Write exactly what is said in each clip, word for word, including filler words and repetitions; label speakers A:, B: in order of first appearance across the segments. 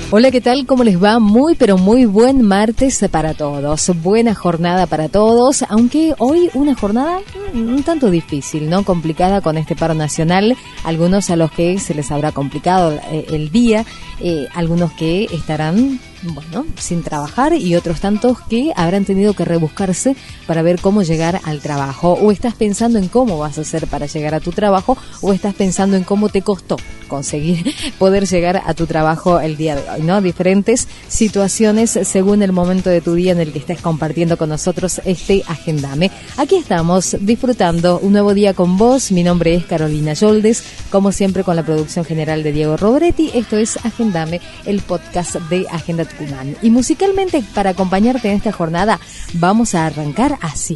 A: Hola, ¿qué tal? ¿Cómo les va? Muy, pero muy buen martes para todos. Buena jornada para todos, aunque hoy una jornada un tanto difícil, ¿no? Complicada con este paro nacional. Algunos a los que se les habrá complicado el día, eh, algunos que estarán, bueno, sin trabajar y otros tantos que habrán tenido que rebuscarse para ver cómo llegar al trabajo. O estás pensando en cómo vas a hacer para llegar a tu trabajo, o estás pensando en cómo te costó conseguir poder llegar a tu trabajo el día de hoy, ¿no? Diferentes situaciones según el momento de tu día en el que estés compartiendo con nosotros este Agendame. Aquí estamos disfrutando un nuevo día con vos. Mi nombre es Carolina Yoldes, como siempre con la producción general de Diego Roberetti. Esto es Agendame, el podcast de Agenda Tucumán. Y musicalmente, para acompañarte en esta jornada, vamos a arrancar así.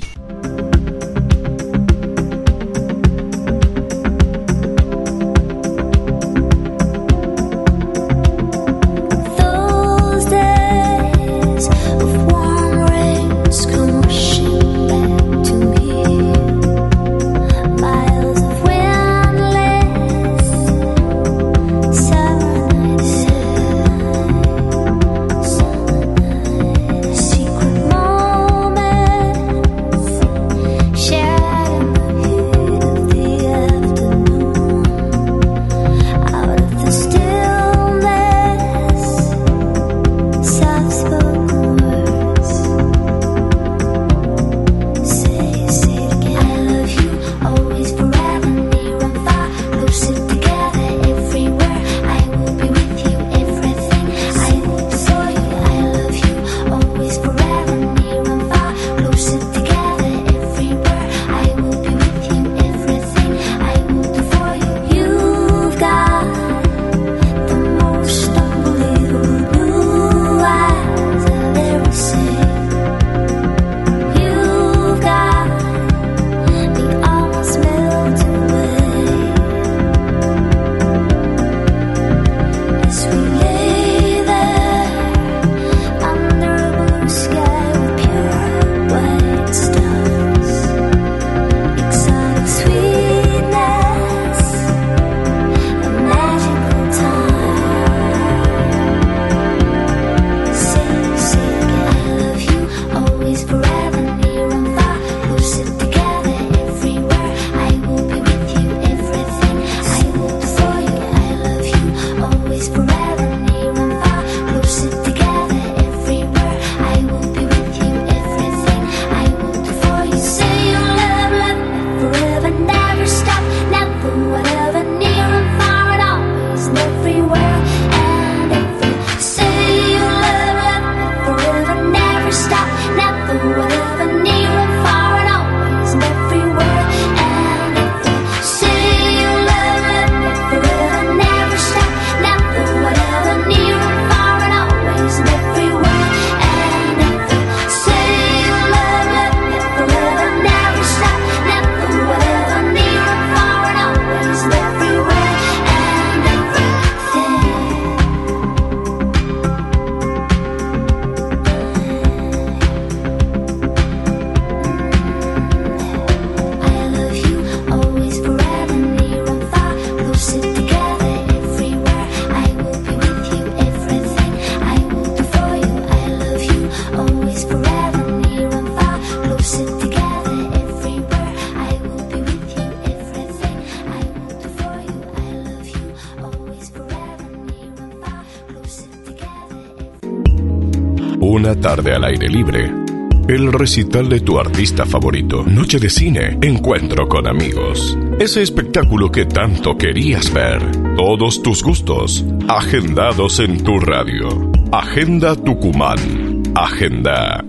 B: Una tarde al aire libre, el recital de tu artista favorito, noche de cine, encuentro con amigos, ese espectáculo que tanto querías ver, todos tus gustos, agendados en tu radio. Agenda Tucumán. Agenda.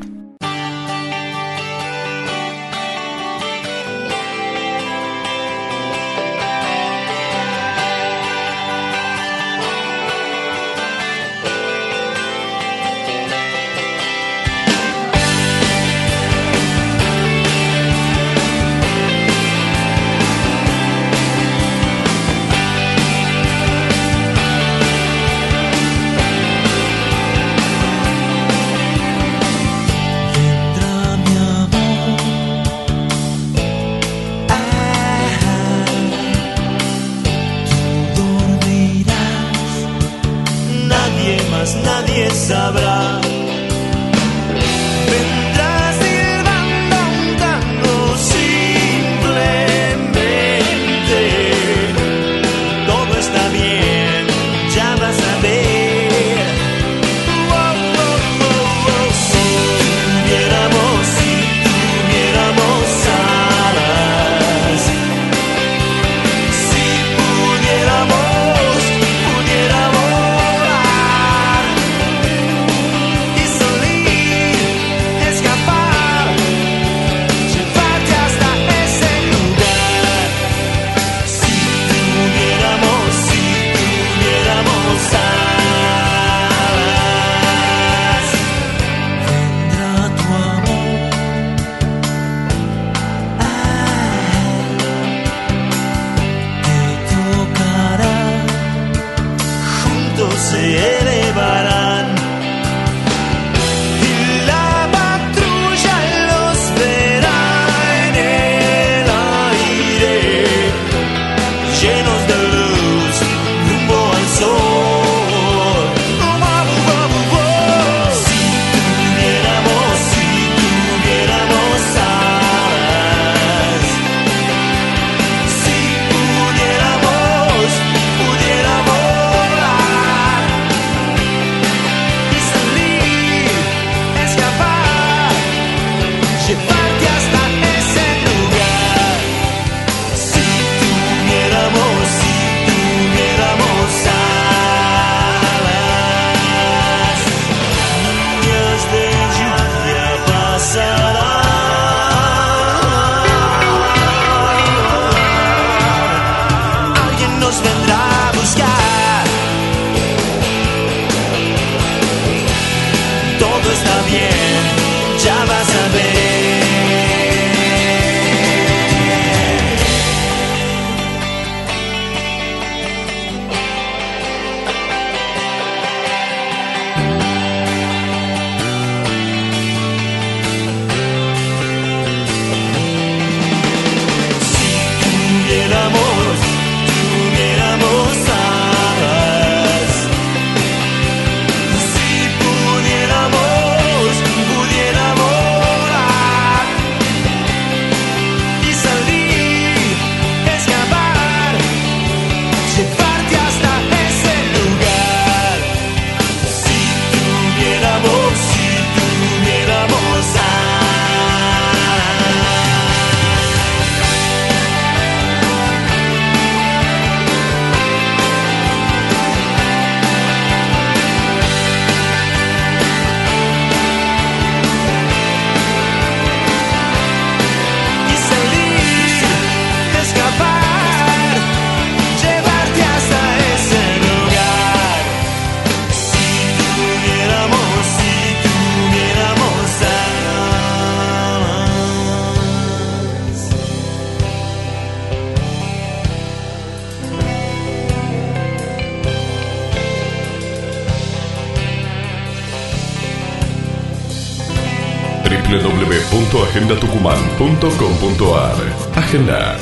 B: w w punto agenda tucumán punto com punto a r. Agenda.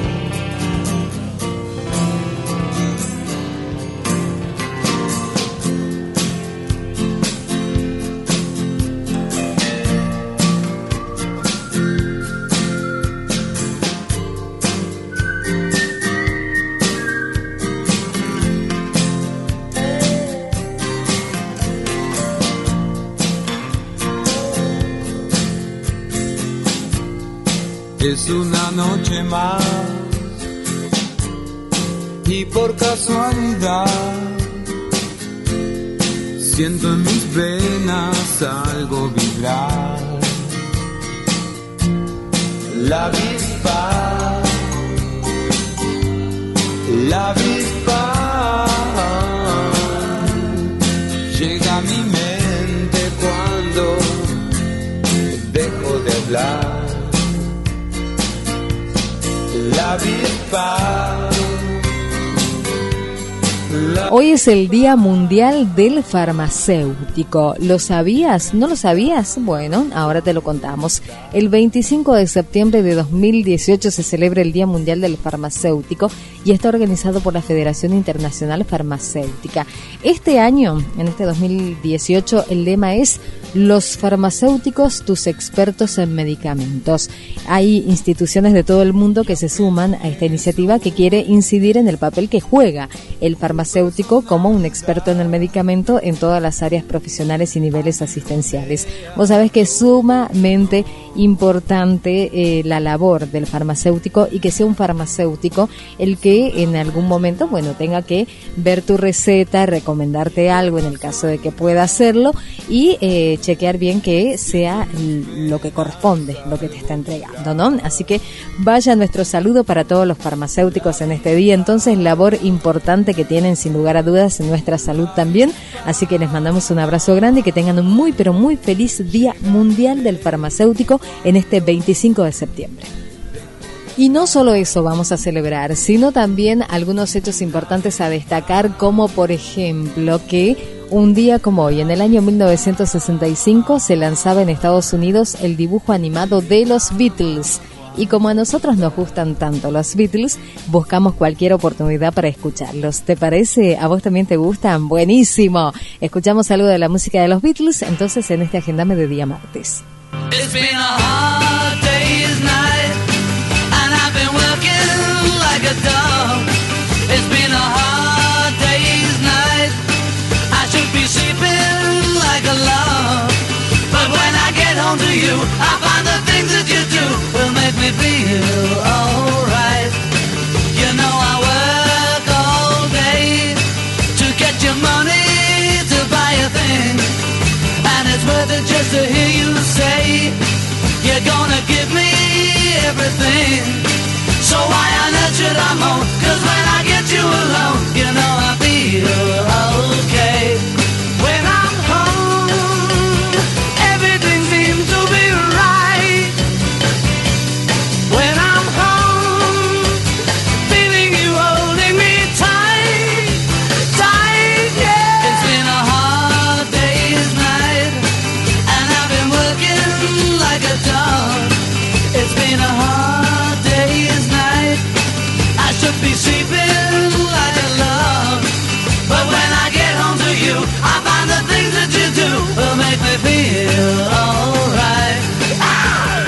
C: Es una noche más y por casualidad siento en mis venas algo vibrar. La avispa, la avispa llega a mi mente cuando dejo de hablar. La avispa.
A: Hoy es el Día Mundial del Farmacéutico. ¿Lo sabías? ¿No lo sabías? Bueno, ahora te lo contamos. El veinticinco de septiembre de dos mil dieciocho se celebra el Día Mundial del Farmacéutico y está organizado por la Federación Internacional Farmacéutica. Este año, en este dos mil dieciocho, el lema es Los farmacéuticos, tus expertos en medicamentos. Hay instituciones de todo el mundo que se suman a esta iniciativa que quiere incidir en el papel que juega el farmacéutico como un experto en el medicamento en todas las áreas profesionales y niveles asistenciales. Vos sabés que es sumamente importante eh, la labor del farmacéutico y que sea un farmacéutico el que en algún momento, bueno, tenga que ver tu receta, recomendarte algo en el caso de que pueda hacerlo y eh, chequear bien que sea lo que corresponde, lo que te está entregando, ¿no? Así que vaya nuestro saludo para todos los farmacéuticos en este día. Entonces, labor importante que tienen sin lugar a dudas en nuestra salud también. Así que les mandamos un abrazo grande y que tengan un muy, pero muy feliz Día Mundial del Farmacéutico en este veinticinco de septiembre. Y no solo eso vamos a celebrar, sino también algunos hechos importantes a destacar, como por ejemplo que un día como hoy, en el año mil novecientos sesenta y cinco, se lanzaba en Estados Unidos el dibujo animado de los Beatles. Y como a nosotros nos gustan tanto los Beatles, buscamos cualquier oportunidad para escucharlos. ¿Te parece? ¿A vos también te gustan? ¡Buenísimo! Escuchamos algo de la música de los Beatles, entonces en este Agendame de día martes.
D: It's been a hard day's night, and I've been working like a dog. It's been a hard day's night, I should be sleeping like a log. But when I get home to you, I find the things that you do will make me feel alright. You know I work all day to get your money to buy a thing, and it's worth it just to hear you say you're gonna give me everything. So why on earth should I moan? 'Cause when I get you alone, you know I feel okay. When I'm home, everything seems to be right. When I'm home, feeling you holding me tight, tight, yeah. It's been a hard day's night, and I've been working like a dog. It's been a hard day's night, I should be sleeping like a log. But when I get home to you, I find the things that you do will make me feel alright. Ah!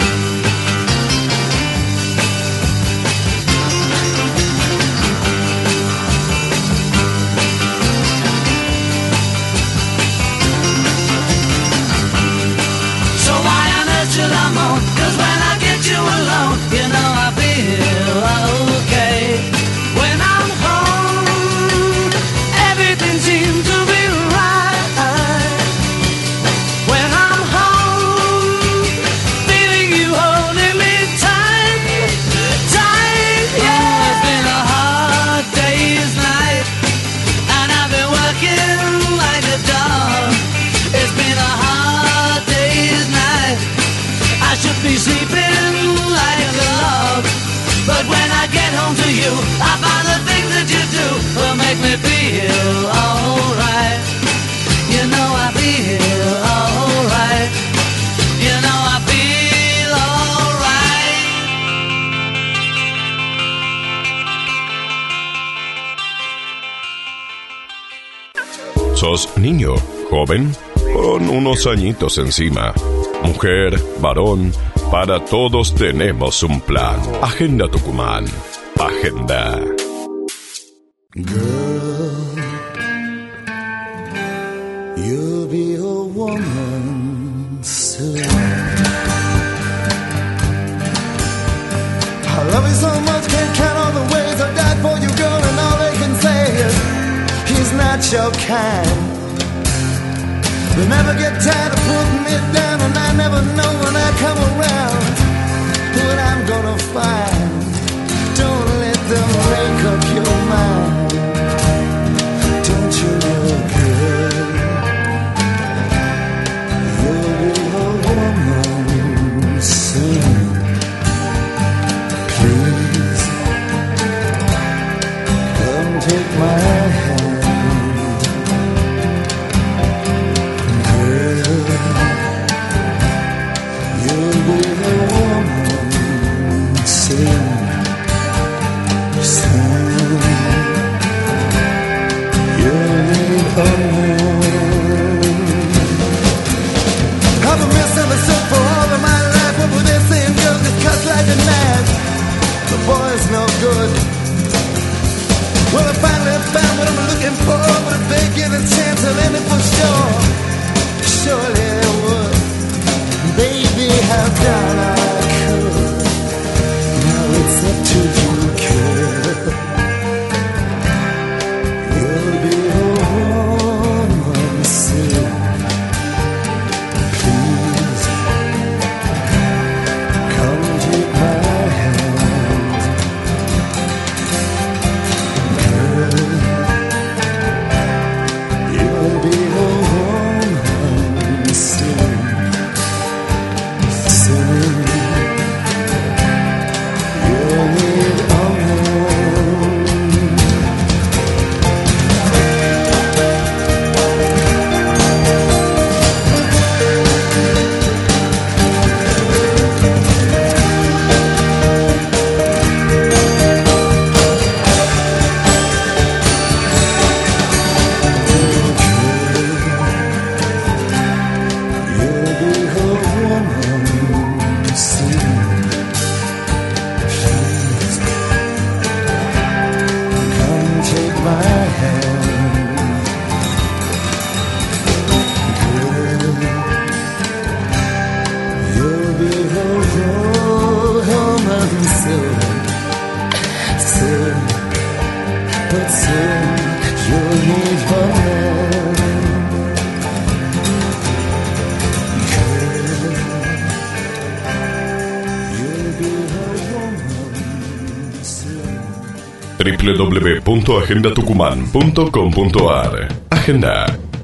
D: So why on earth should I moan? 'Cause when I get you alone, you know I feel okay. When I'm home, everything seems to be right. When I'm home, feeling you holding me tight, tight, yeah. It's been a hard day's night, and I've been working like a dog. It's been a hard day's night, I should be sleeping like a log. But when I get home to you, I find the things that you do will make me feel alright. You know I feel alright. You know
B: ¿Sos niño, joven, con unos añitos encima? Mujer, varón, para todos tenemos un plan. Agenda Tucumán. Agenda.
E: Girl, you'll be a woman soon. I love you so much, can't count all the ways I died for you, girl, and all they can say is he's not your kind. They never get tired of putting me down, and I never know when I come around what I'm gonna find. Don't let them make up your mind. Don't you know, girl, you'll be a woman soon. Please, come take my hand. I've been misunderstood for all of my life. What were they saying? Girls that cut like a knife. The boy's no good. Well, I finally found what I'm looking for, but if they give a chance, I'll end it for sure. Surely they would. Baby, I've done all I could. Now it's up to you, kid. You'll be a woman soon. Please, come take my hand. Girl, you'll be a woman soon. Soon, you'll need a
B: w w w punto agenda tucumán punto com punto a r. Agenda.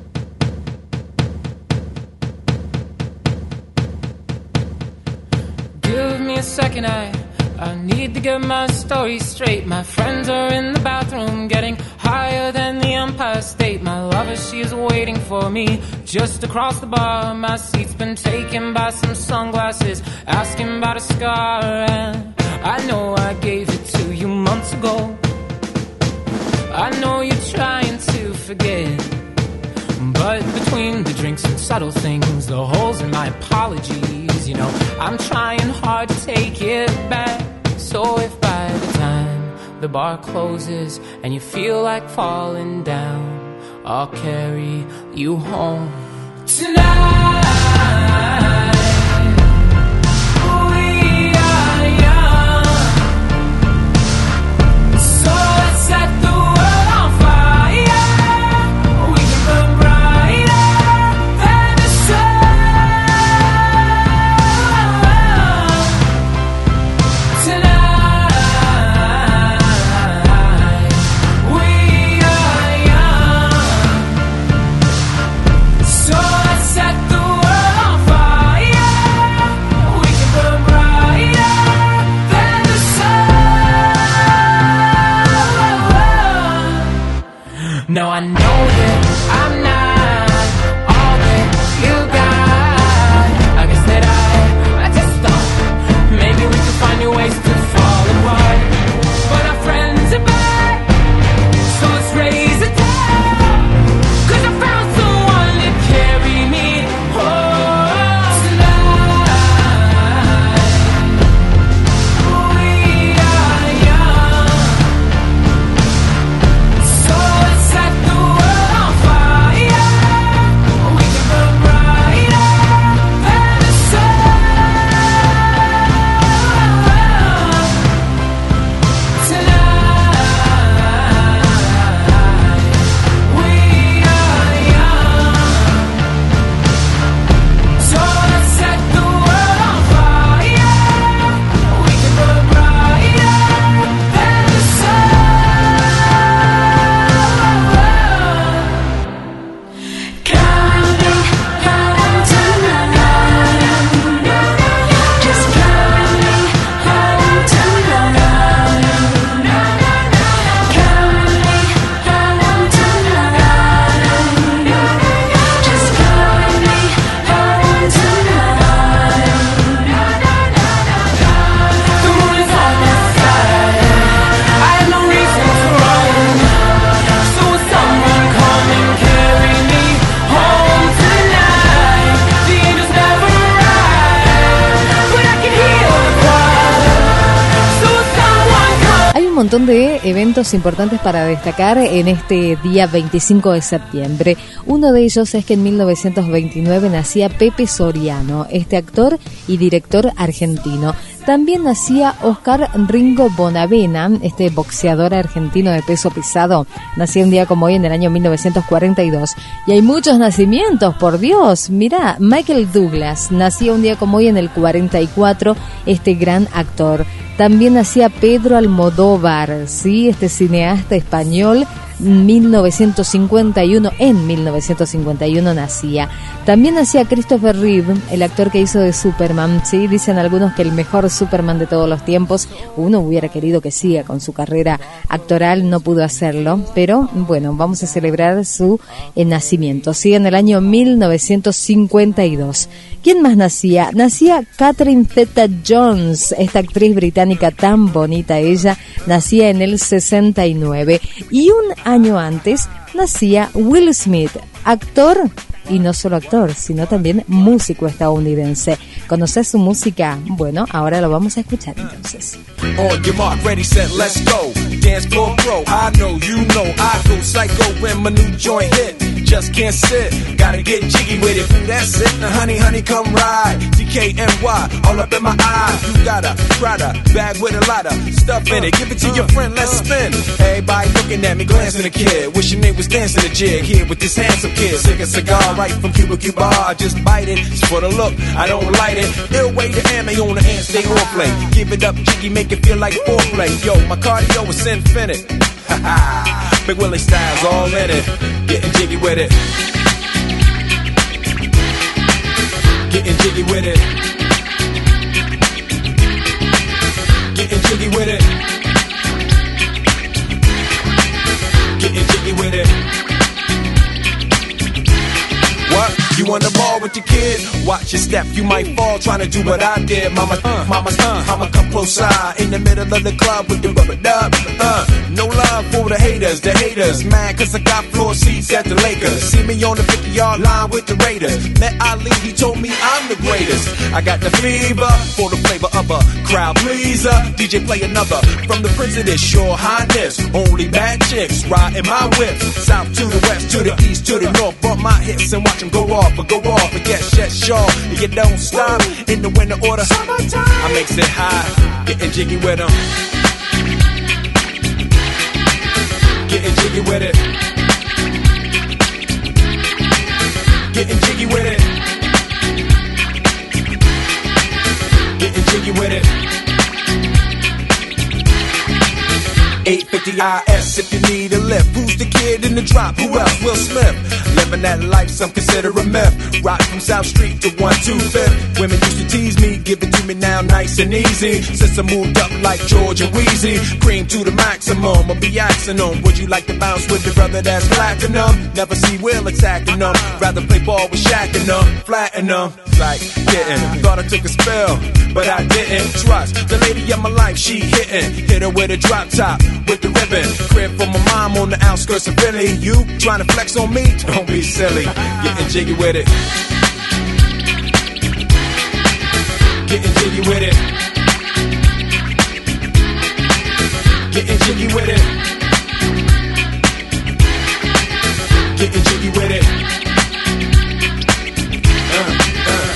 F: Give me a second, I, I need to get my story straight. My friends are in the bathroom getting higher than the Empire State. My lover, she is waiting for me just across the bar. My seat's been taken by some sunglasses, asking about a scar. And I know I gave it to you months ago. I know you're trying to forget, but between the drinks and subtle things, the holes in my apologies, you know, I'm trying hard to take it back. So if by the time the bar closes and you feel like falling down, I'll carry you home tonight.
G: So I set the world on fire.
A: montón de eventos importantes para destacar en este día veinticinco de septiembre. Uno de ellos es que en mil novecientos veintinueve nacía Pepe Soriano, este actor y director argentino. También nacía Oscar Ringo Bonavena, este boxeador argentino de peso pesado. Nacía un día como hoy en el año mil novecientos cuarenta y dos. Y hay muchos nacimientos, por Dios. Mirá, Michael Douglas nacía un día como hoy en el cuarenta y cuatro, este gran actor. También nacía Pedro Almodóvar, ¿sí? Este cineasta español. mil novecientos cincuenta y uno, en mil novecientos cincuenta y uno nacía. También nacía Christopher Reeve, el actor que hizo de Superman, ¿sí? Dicen algunos que el mejor Superman de todos los tiempos. Uno hubiera querido que siga con su carrera actoral, no pudo hacerlo, pero bueno, vamos a celebrar su eh, nacimiento, ¿sí? En el año mil novecientos cincuenta y dos. ¿Quién más nacía? Nacía Catherine Zeta-Jones, esta actriz británica tan bonita ella, nacía en el sesenta y nueve. Y un año antes nacía Will Smith, actor, y no solo actor, sino también músico estadounidense. ¿Conoces su música? Bueno, ahora lo vamos a escuchar entonces.
G: On your mark, ready, set, let's go. Dance floor pro, I know, you know, I go psycho when my new joint hit. Just can't sit, gotta get jiggy with it. That's it, now honey, honey, come ride. D K N Y, all up in my eye. You got a Prada bag with a lot of stuff in it. Give it to your friend, let's spin. Everybody looking at me, glancing a kid. Wishing they was dancing a jig here with this handsome kid. Sick a cigar right from Cuba Cuba. I just bite it, it's for the look, I don't light it. Ill way to ammo on the hand, stay on play. Give it up, jiggy, make it feel like foreplay. Yo, my cardio is infinite. Ha ha. Big Willie style's all in it. Getting jiggy with it. Getting jiggy with it. Getting jiggy with it. Getting jiggy with it. What? You on the ball with your kid? Watch your step, you might fall trying to do what I did. Mama, uh, mama, uh, I'ma come close side in the middle of the club with the rubber dub. Uh, no love for the haters, the haters. Mad cause I got floor seats at the Lakers. See me on the fifty-yard line with the Raiders. Met Ali, he told me I'm the greatest. I got the fever for the flavor of a crowd pleaser. D J play another from the Prince of this, your highness. Only bad chicks riding my whip. South to the west, to the east, to the north. Bump my hips and watch them go off. But go off and get shut sure you don't stop in the winter order. I makes it high, getting jiggy with them. Getting jiggy with it. Getting jiggy with it. Getting jiggy with it. eight fifty I S if you need a lift. Who's the kid in the drop? Who else? Will Smith. Living that life, some consider a myth. Rock from South Street to one two fifth. Women used to tease me, give it to me now nice and easy. Since I moved up like George and Wheezy, cream to the maximum, I'll be axing them. Would you like to bounce with the brother that's platinum? Never see Will attacking them. Rather play ball with Shaq and them, flatten them. Like, getting, thought I took a spell, but I didn't. Trust the lady of my life, she hitting. Hit her with a drop top, with the ribbon. Crib for my mom on the outskirts of Philly. You trying to flex on me? Don't be silly. Getting jiggy with it. Getting jiggy with it. Getting jiggy with it. Getting jiggy with it. Uh, uh.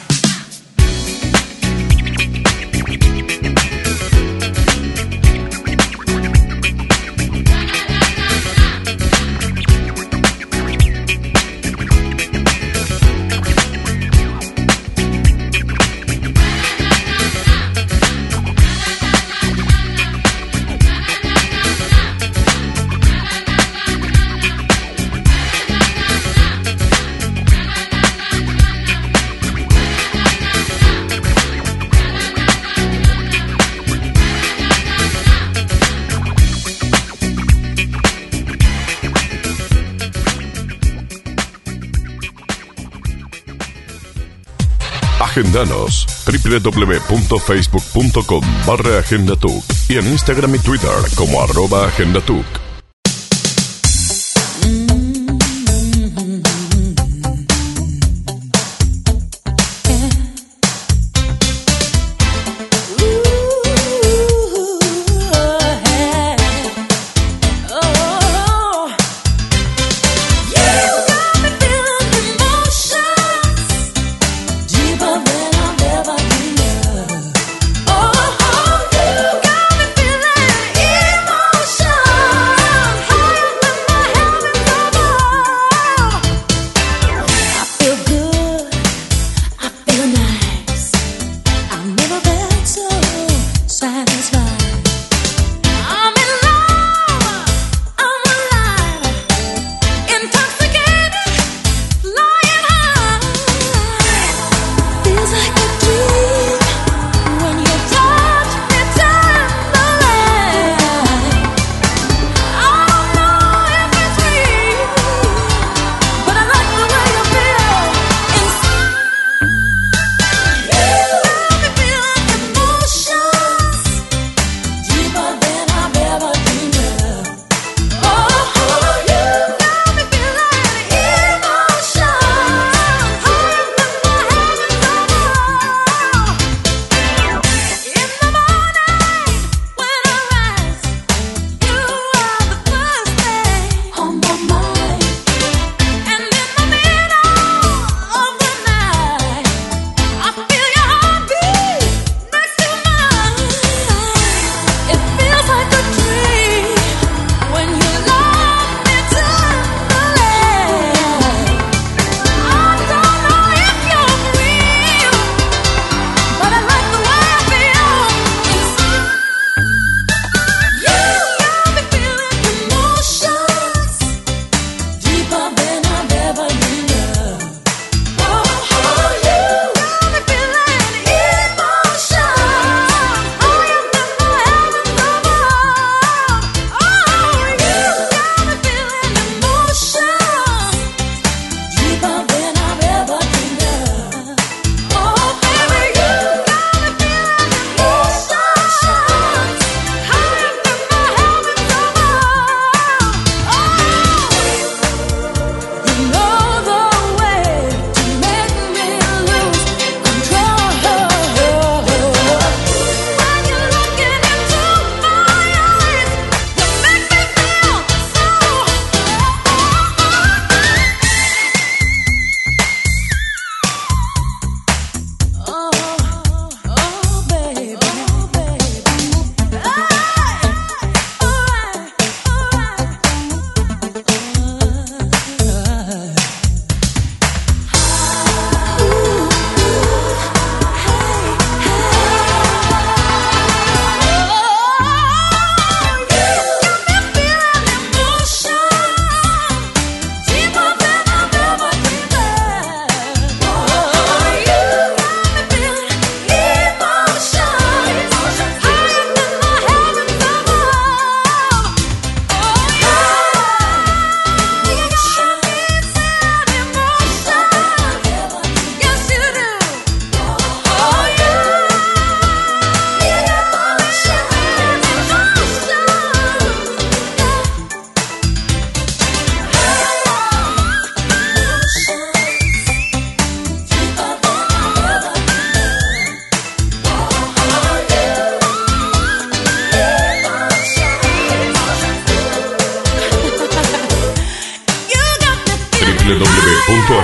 B: Agendanos, doble u doble u doble u punto facebook punto com barra agendatuc y en Instagram y Twitter como arroba agendatuc.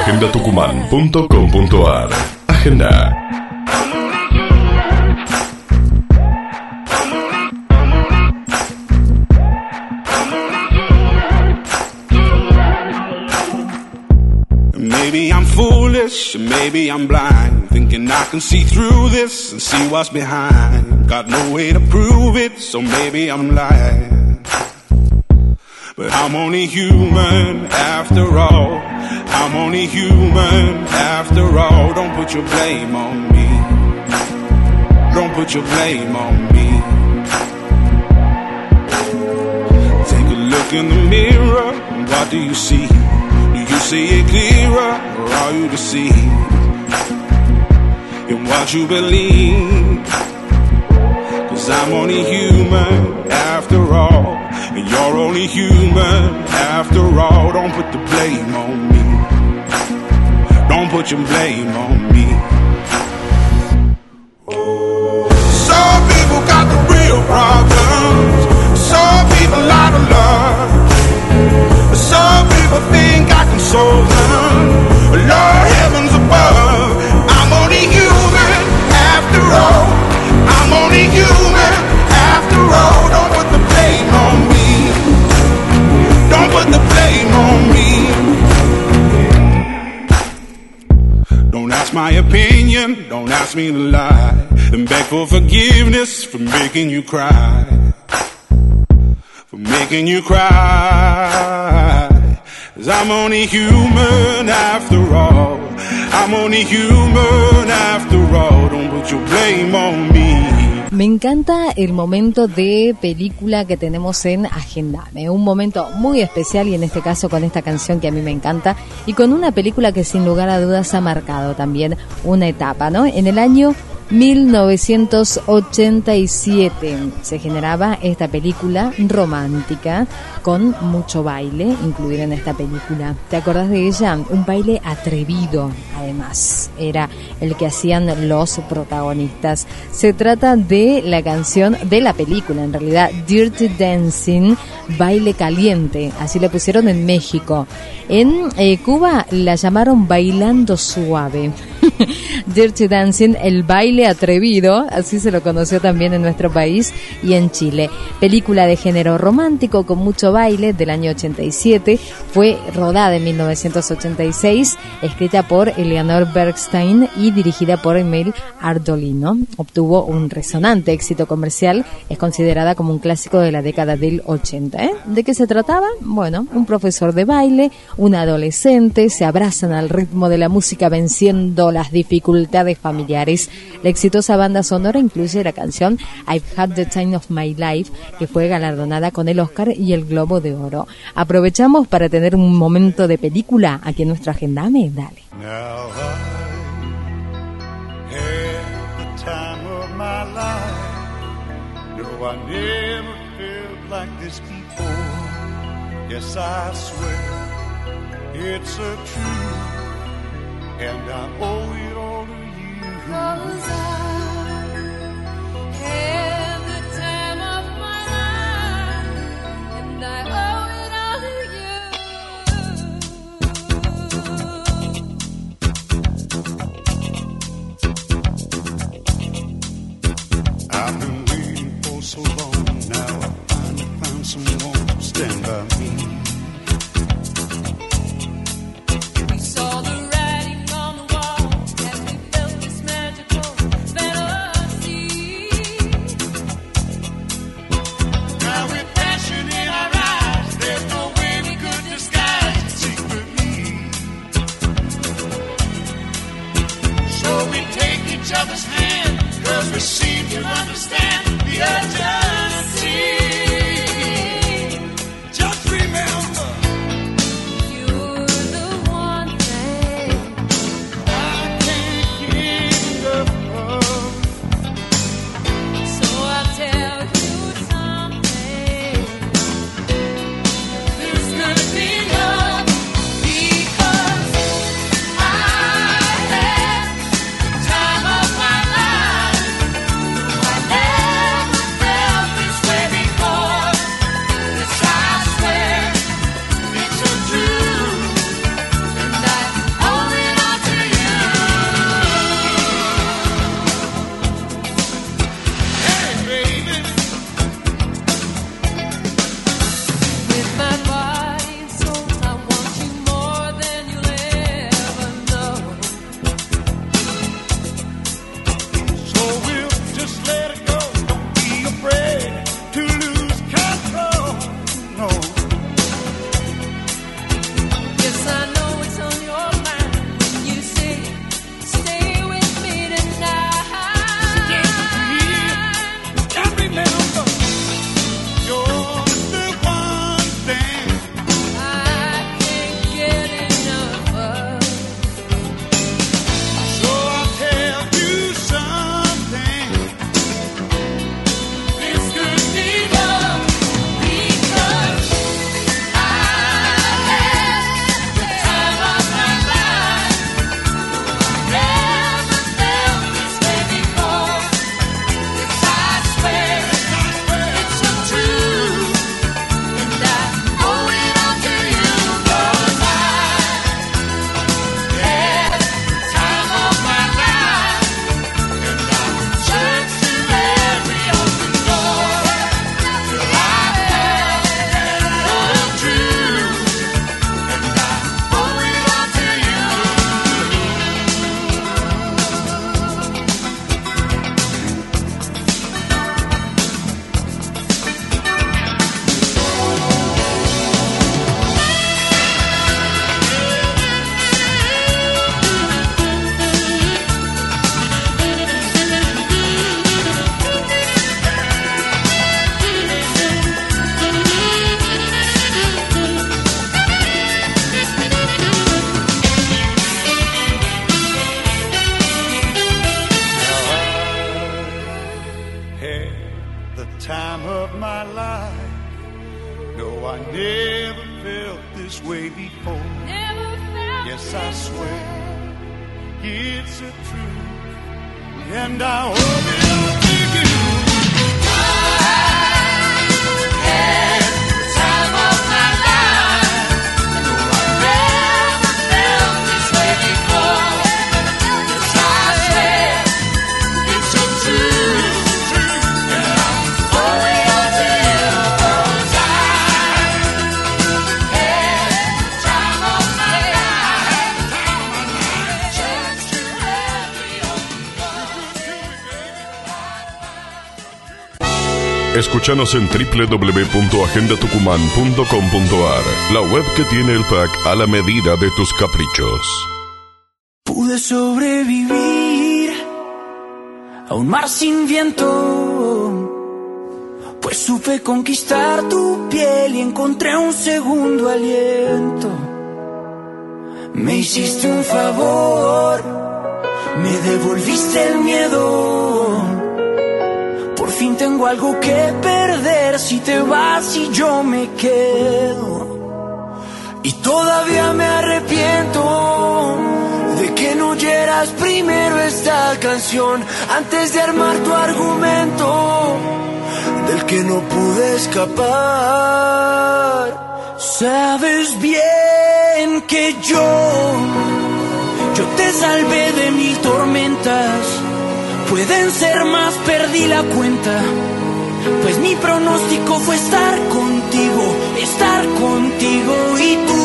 B: agenda tucumán punto com punto ar. Agenda.
H: Maybe I'm foolish, maybe I'm blind, thinking I can see through this and see what's behind. Got no way to prove it, so maybe I'm lying. But I'm only human after all. I'm only human after all. Don't put your blame on me. Don't put your blame on me. Take a look in the mirror, what do you see? Do you see it clearer, or are you deceived in what you believe? 'Cause I'm only human after all, and you're only human after all. Don't put the blame on me. Don't put your blame on me. Some people got the real problems. Some people out of love. Some people think I can solve them. Lord heavens above, I'm only human after all. I'm only human after all. Don't put the blame on me. Don't put the blame on me. Don't ask my opinion, don't ask me to lie, and beg for forgiveness for making you cry. For making you cry. 'Cause I'm only human after all. I'm only human after all. Don't put your blame on me.
A: Me encanta el momento de película que tenemos en Agendame, un momento muy especial, y en este caso con esta canción que a mí me encanta, y con una película que sin lugar a dudas ha marcado también una etapa, ¿no? En el año mil novecientos ochenta y siete se generaba esta película romántica con mucho baile incluido en esta película. ¿Te acordás de ella? Un baile atrevido, además, era el que hacían los protagonistas. Se trata de la canción de la película, en realidad, Dirty Dancing, Baile Caliente, así le pusieron en México. En eh, Cuba la llamaron Bailando Suave. Dirty Dancing, el baile atrevido, así se lo conoció también en nuestro país y en Chile. Película de género romántico con mucho baile del año ochenta y siete, fue rodada en mil novecientos ochenta y seis, escrita por Eleanor Bergstein y dirigida por Emil Ardolino. Obtuvo un resonante éxito comercial, es considerada como un clásico de la década del ochenta. ¿eh? ¿De qué se trataba? Bueno, un profesor de baile, un adolescente, se abrazan al ritmo de la música venciendo las dificultades familiares. La exitosa banda sonora incluye la canción I've Had the Time of My Life, que fue galardonada con el Oscar y el Globo de Oro. Aprovechamos para tener un momento de película aquí en nuestro Agendame. Dale.
E: Now I had the time of my life. No, I never felt like this before. Yes, I swear it's a truth, and I owe it all to you. 'Cause I had the time of my life, and I owe it all to you. I've been waiting for so long now. I finally found someone to stand by me. We saw the writing on the wall as we felt this magical fantasy. Now with passion in our eyes, there's no way we could disguise it secretly. So we take each other's hand, 'cause we seem to understand the urgency. Just remember, you're the one thing I can't get enough of. So I'll tell you something. This could be love, because I had the time of my life. I never felt this way before.
H: time of my life. No, I never felt this way before.
I: Never felt
H: yes, I swear it's a truth, and I owe it all to you.
I: I had the time of my life. No, I never felt this way before. Yes, I swear it's a truth.
B: Escúchanos en doble u doble u doble u punto agenda tucumán punto com punto a r, la web que tiene el pack a la medida de tus caprichos.
J: Pude sobrevivir a un mar sin viento, pues supe conquistar tu piel y encontré un segundo aliento. Me hiciste un favor, me devolviste el miedo. Por fin tengo algo que perder si te vas y yo me quedo. Y todavía me arrepiento de que no oyeras primero esta canción antes de armar tu argumento del que no pude escapar. Sabes bien que yo, yo te salvé de mil tormentas. Pueden ser más, perdí la cuenta, pues mi pronóstico fue estar contigo, estar contigo. Y tú,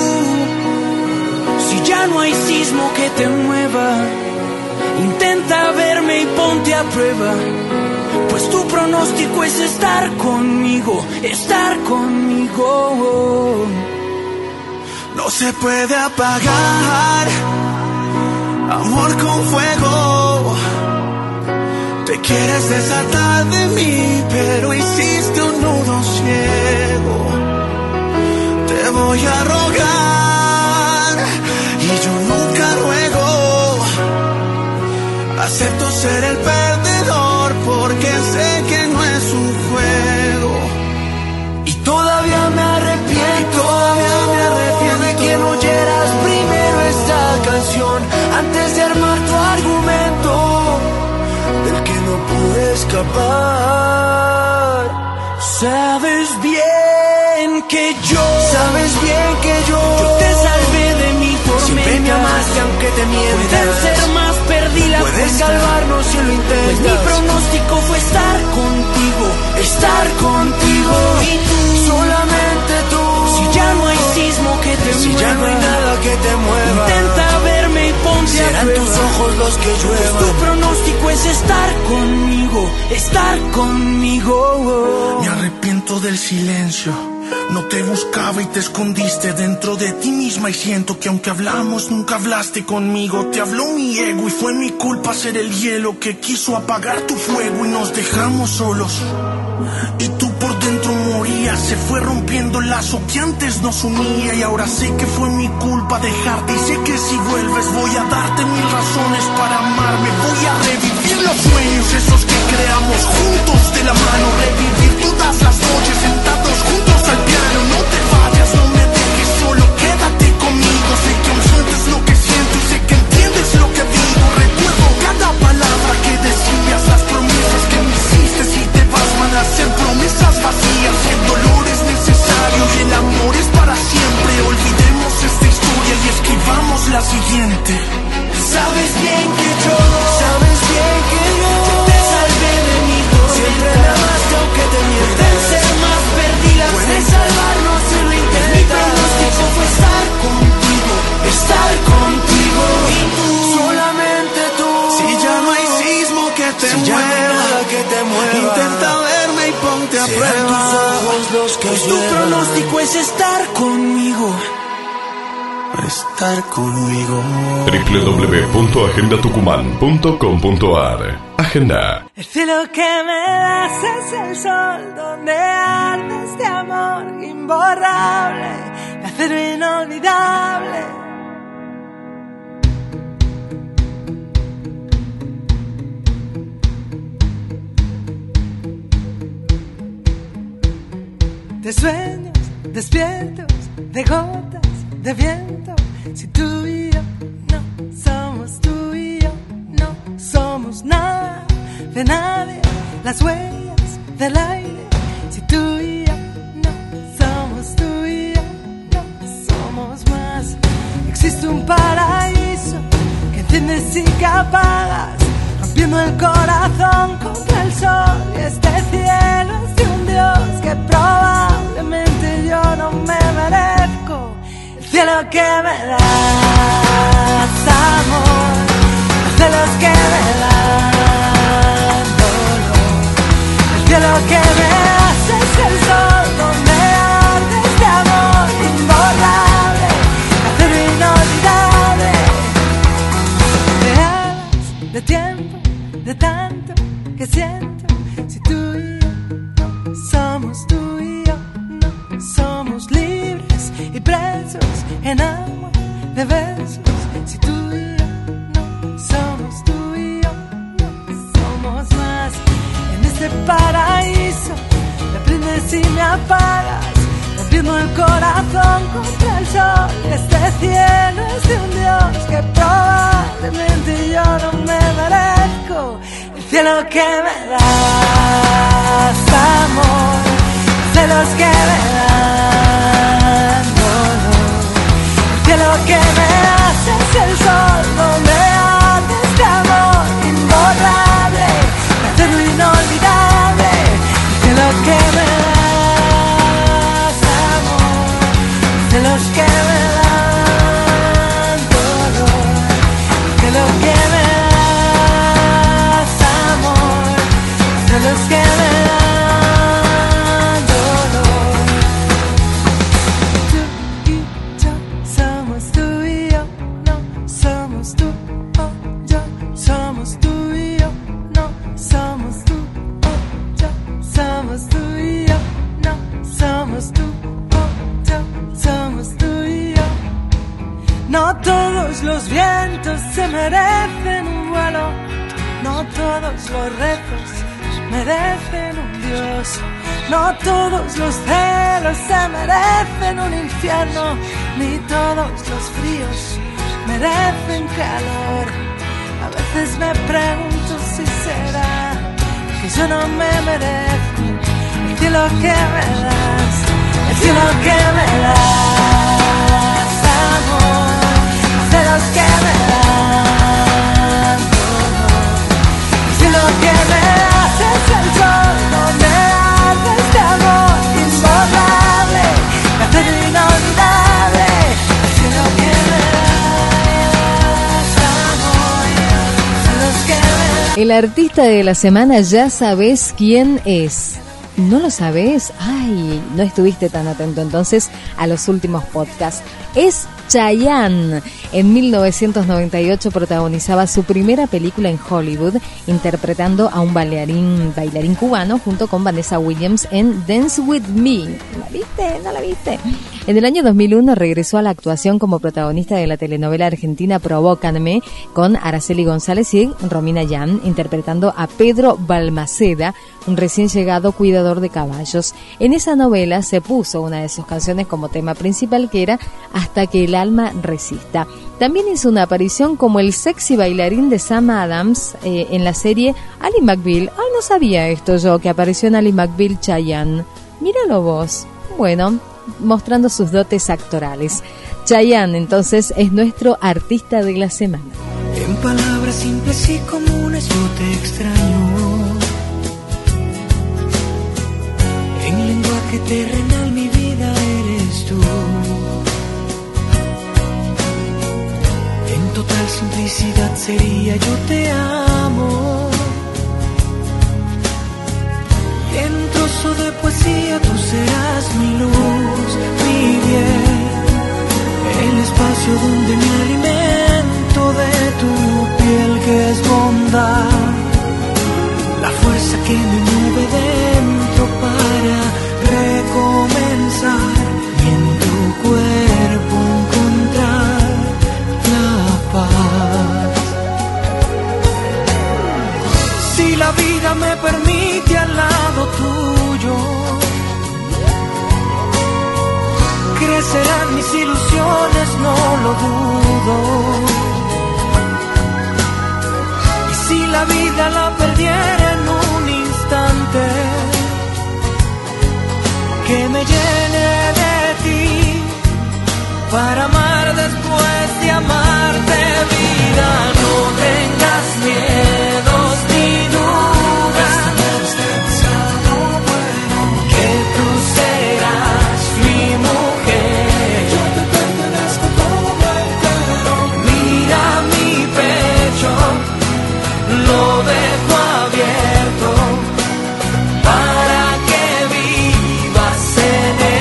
J: si ya no hay sismo que te mueva, intenta verme y ponte a prueba, pues tu pronóstico es estar conmigo, estar conmigo.
H: No se puede apagar amor con fuego. Te quieres desatar de mí, pero hiciste un nudo ciego. Te voy a rogar y yo nunca ruego. Acepto ser el perdedor porque sé que no es un juego.
J: Y todavía me arrepiento,
H: todavía me arrepiento
J: de que no oyeras primero esta canción antes de armar tu argumento del que no pude escapar. Sabes bien que yo,
H: sabes bien que yo,
J: yo te salvé de mi tormenta.
H: Siempre me amaste aunque te mientas.
J: Pueden ser más, perdí la
H: Puedes
J: cuenta.
H: salvarnos si lo intentas.
J: Pues mi pronóstico fue estar contigo, estar contigo. Y tú, solamente tú, si ya no hay sismo que te
H: si
J: mueva,
H: ya no hay nada que te mueva,
J: intenta verme y ponte
H: serán
J: a prueba.
H: tus ojos los que lluevan.
J: Pues tu pronóstico es estar conmigo, estar conmigo.
H: Me arrepiento del silencio. No te buscaba y te escondiste dentro de ti misma. Y siento que aunque hablamos nunca hablaste conmigo. Te habló mi ego y fue mi culpa ser el hielo que quiso apagar tu fuego. Y nos dejamos solos y tú por dentro morías. Se fue rompiendo el lazo que antes nos unía. Y ahora sé que fue mi culpa dejarte. Y sé que si vuelves voy a darte mil razones para amarme. Voy a revivir los sueños esos que creamos juntos de la mano. Revivir todas las noches sentados juntos al piano. No te vayas, no me dejes solo, quédate conmigo. Sé que aún sientes lo que siento y sé que entiendes lo que digo. Recuerdo cada palabra que decías, las promesas que me hiciste. Si te vas van a ser promesas vacías. El dolor es necesario y el amor es para siempre. Olvidemos esta historia y escribamos la siguiente.
J: Sabes bien que yo,
H: sabes bien que yo,
J: yo te salvé de mi tormenta.
H: Siempre me amaste aunque te mientas.
J: Pueden ser más, perdí la
H: Puedes
J: cuenta.
H: salvarnos si lo intentas.
J: Mi pronóstico fue estar contigo, estar contigo. Y tú,
H: solamente tú, si ya no hay sismo que te
J: si
H: mueva,
J: ya no hay nada
H: que te mueva, intenta verme y ponte a
J: serán
H: prueba.
J: tus ojos los que pues tu pronóstico es estar conmigo,
H: estar conmigo.
B: doble u doble u doble u punto agenda tucumán punto com punto a r. Agenda.
K: El cielo que me das es el sol donde arde este amor imborrable, de acero inolvidable. de sueños despiertos, de gotas de viento. Si tú y yo no somos tú y yo, no somos nada de nadie, las huellas del aire. Si tú y yo no somos tú y yo, no somos más. Existe un paraíso que enciendes y que apagas, rompiendo el corazón contra el sol. Y este cielo es de un Dios que probablemente yo no me merezco. El cielo que me das, amor, los celos que me dan dolor. El cielo que me das es el sol donde arde este amor imborrable, acero inolvidable. De alas, de tiempo, de tanto que siento. Si tú y yo no somos tú y yo, no somos libres y presos en agua de besos. Si tú y yo no somos tú y yo, no somos más. En este paraíso me prendes y me apagas, rompiendo el corazón contra el sol. Y este cielo es de un Dios que probablemente yo no me merezco. El cielo que me das, amor, los celos que me dan dolor. El cielo que me das es el sol donde arde este amor imborrable, acero inolvidable. El cielo que me das, amor, los celos que me dan dolor. El cielo que me das, amor, los celos que me dan dolor. Tú y yo somos tú y yo, no somos tú o yo, somos tú y yo, no somos tú o yo, somos tú y yo, no somos tú o yo, somos tú y yo. No todos los vientos se merecen un vuelo, no todos los rezos merecen un Dios, no todos los celos se merecen un infierno, ni todos los fríos merecen calor. A veces me pregunto si será que yo no me merezco el cielo que me das, el cielo que me das, amor, los celos que me dan dolor. El cielo que me das es el sol donde arde este amor imborrable, acero inolvidable. El cielo que me das, amor, los celos que me dan.
A: El artista de la semana, ya sabes quién es. ¿No lo sabes? Ay, no estuviste tan atento entonces a los últimos podcasts. Es Chayanne. En mil novecientos noventa y ocho protagonizaba su primera película en Hollywood, interpretando a un bailarín, bailarín cubano junto con Vanessa Williams en Dance With Me. ¿La viste? ¿No la viste? En el año dos mil uno regresó a la actuación como protagonista de la telenovela argentina Provócanme, con Araceli González y Romina Yan, interpretando a Pedro Balmaceda, un recién llegado cuidador de caballos. En esa novela se puso una de sus canciones como tema principal, que era Hasta que el alma resista. También hizo una aparición como el sexy bailarín de Sam Adams eh, en la serie Ally McBeal. Ay, no sabía esto yo, que apareció en Ally McBeal Chayanne. Míralo vos. Bueno, mostrando sus dotes actorales. Chayanne, entonces, es nuestro artista de la semana.
J: En palabras simples y comunes yo te extraño. En lenguaje terrenal mi vida eres tú. En total simplicidad sería yo te amo. Y en un trozo de poesía tú serás mi luz, mi bien. El espacio donde me alimento de tu piel que es bondad. La fuerza que me mueve dentro para recomenzar. Y en tu cuerpo encontrar la paz. Si la vida me permite al lado tuyo Crecerán mis ilusiones, no lo dudo. Y si la vida la perdiera en un instante, que me llene de ti, para amar después de amarte, vida. No tengas miedos ni dudas, que tú serás mi mujer. Yo te pertenezco todo entero. Mira mi pecho, lo dejo abierto para que vivas en él.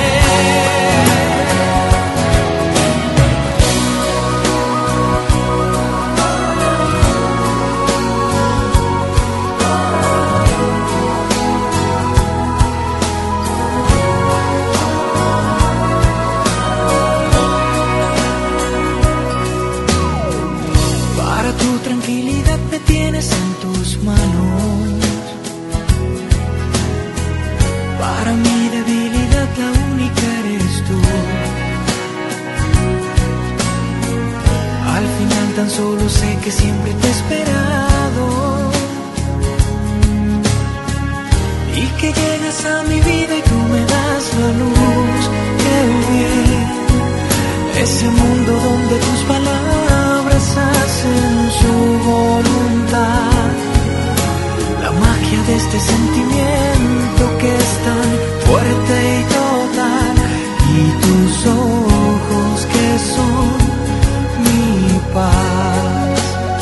J: Para tu tranquilidad me tienes en tus manos. Para mi debilidad la única eres tú. Al final tan solo sé que siempre te he esperado y que llegas a mi vida y tú me das la luz. Qué bien, ese mundo donde tus palabras hacen su voluntad. La magia de este sentimiento que es tan fuerte y total. Y tus ojos que son mi paz.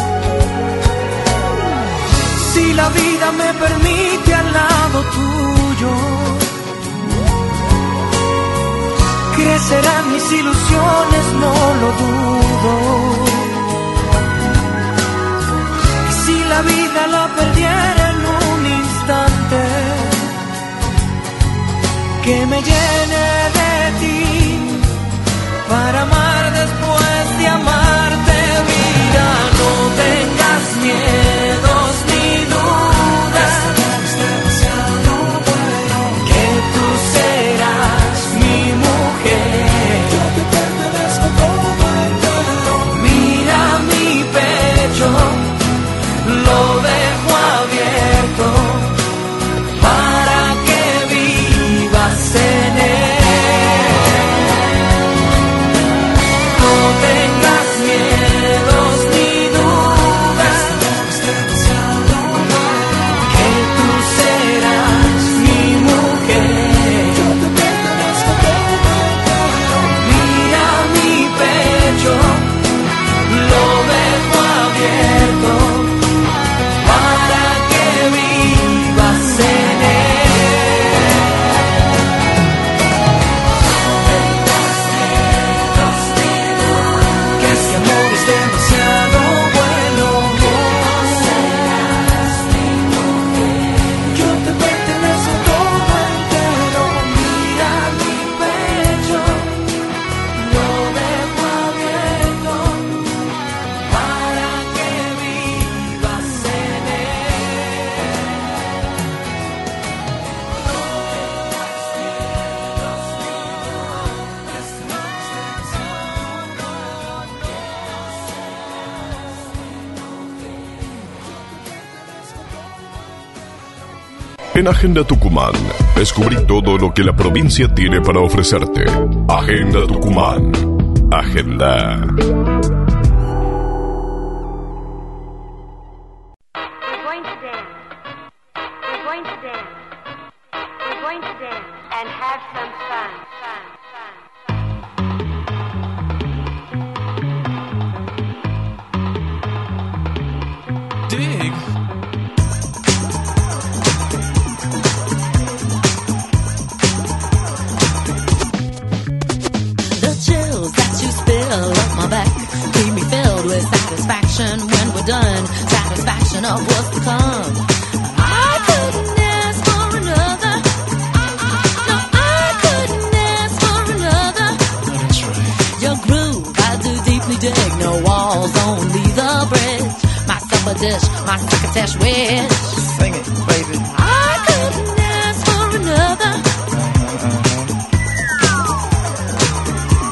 J: Si la vida me permite al lado tuyo, crecerán mis ilusiones, no lo dudo. Y si la vida la perdiera en un instante, que me llene de ti, para amar después de amarte, vida. No tengas miedos ni dudas, que tú serás mi mujer. Yo te pertenezco todo entero. Mira mi pecho, lo dejo abierto para que vivas en él. No tengas miedos ni dudas, que tú serás mi mujer. Yo te pertenezco todo entero. Mira mi pecho, lo dejo abierto para que vivas en él. Que este amor es demasiado bueno. Yo te pertenezco todo entero. Mira mi pecho, lo dejo abierto para que vivas en
B: En Agenda Tucumán, descubrí todo lo que la provincia tiene para ofrecerte. Agenda Tucumán. Agenda.
L: We're going to dance. We're going to dance. We're going to dance and have some fun. Fun, fun.
F: Dig.
M: The chills that you spill up my back leave me filled with satisfaction when we're done. Satisfaction of what's to come. I couldn't ask for another. No, I couldn't ask for another.
F: That's right.
M: Your groove, I do deeply dig. No walls, only the bridge. My supper dish, my succotash wish.
F: Sing it, baby.
M: I couldn't ask for another.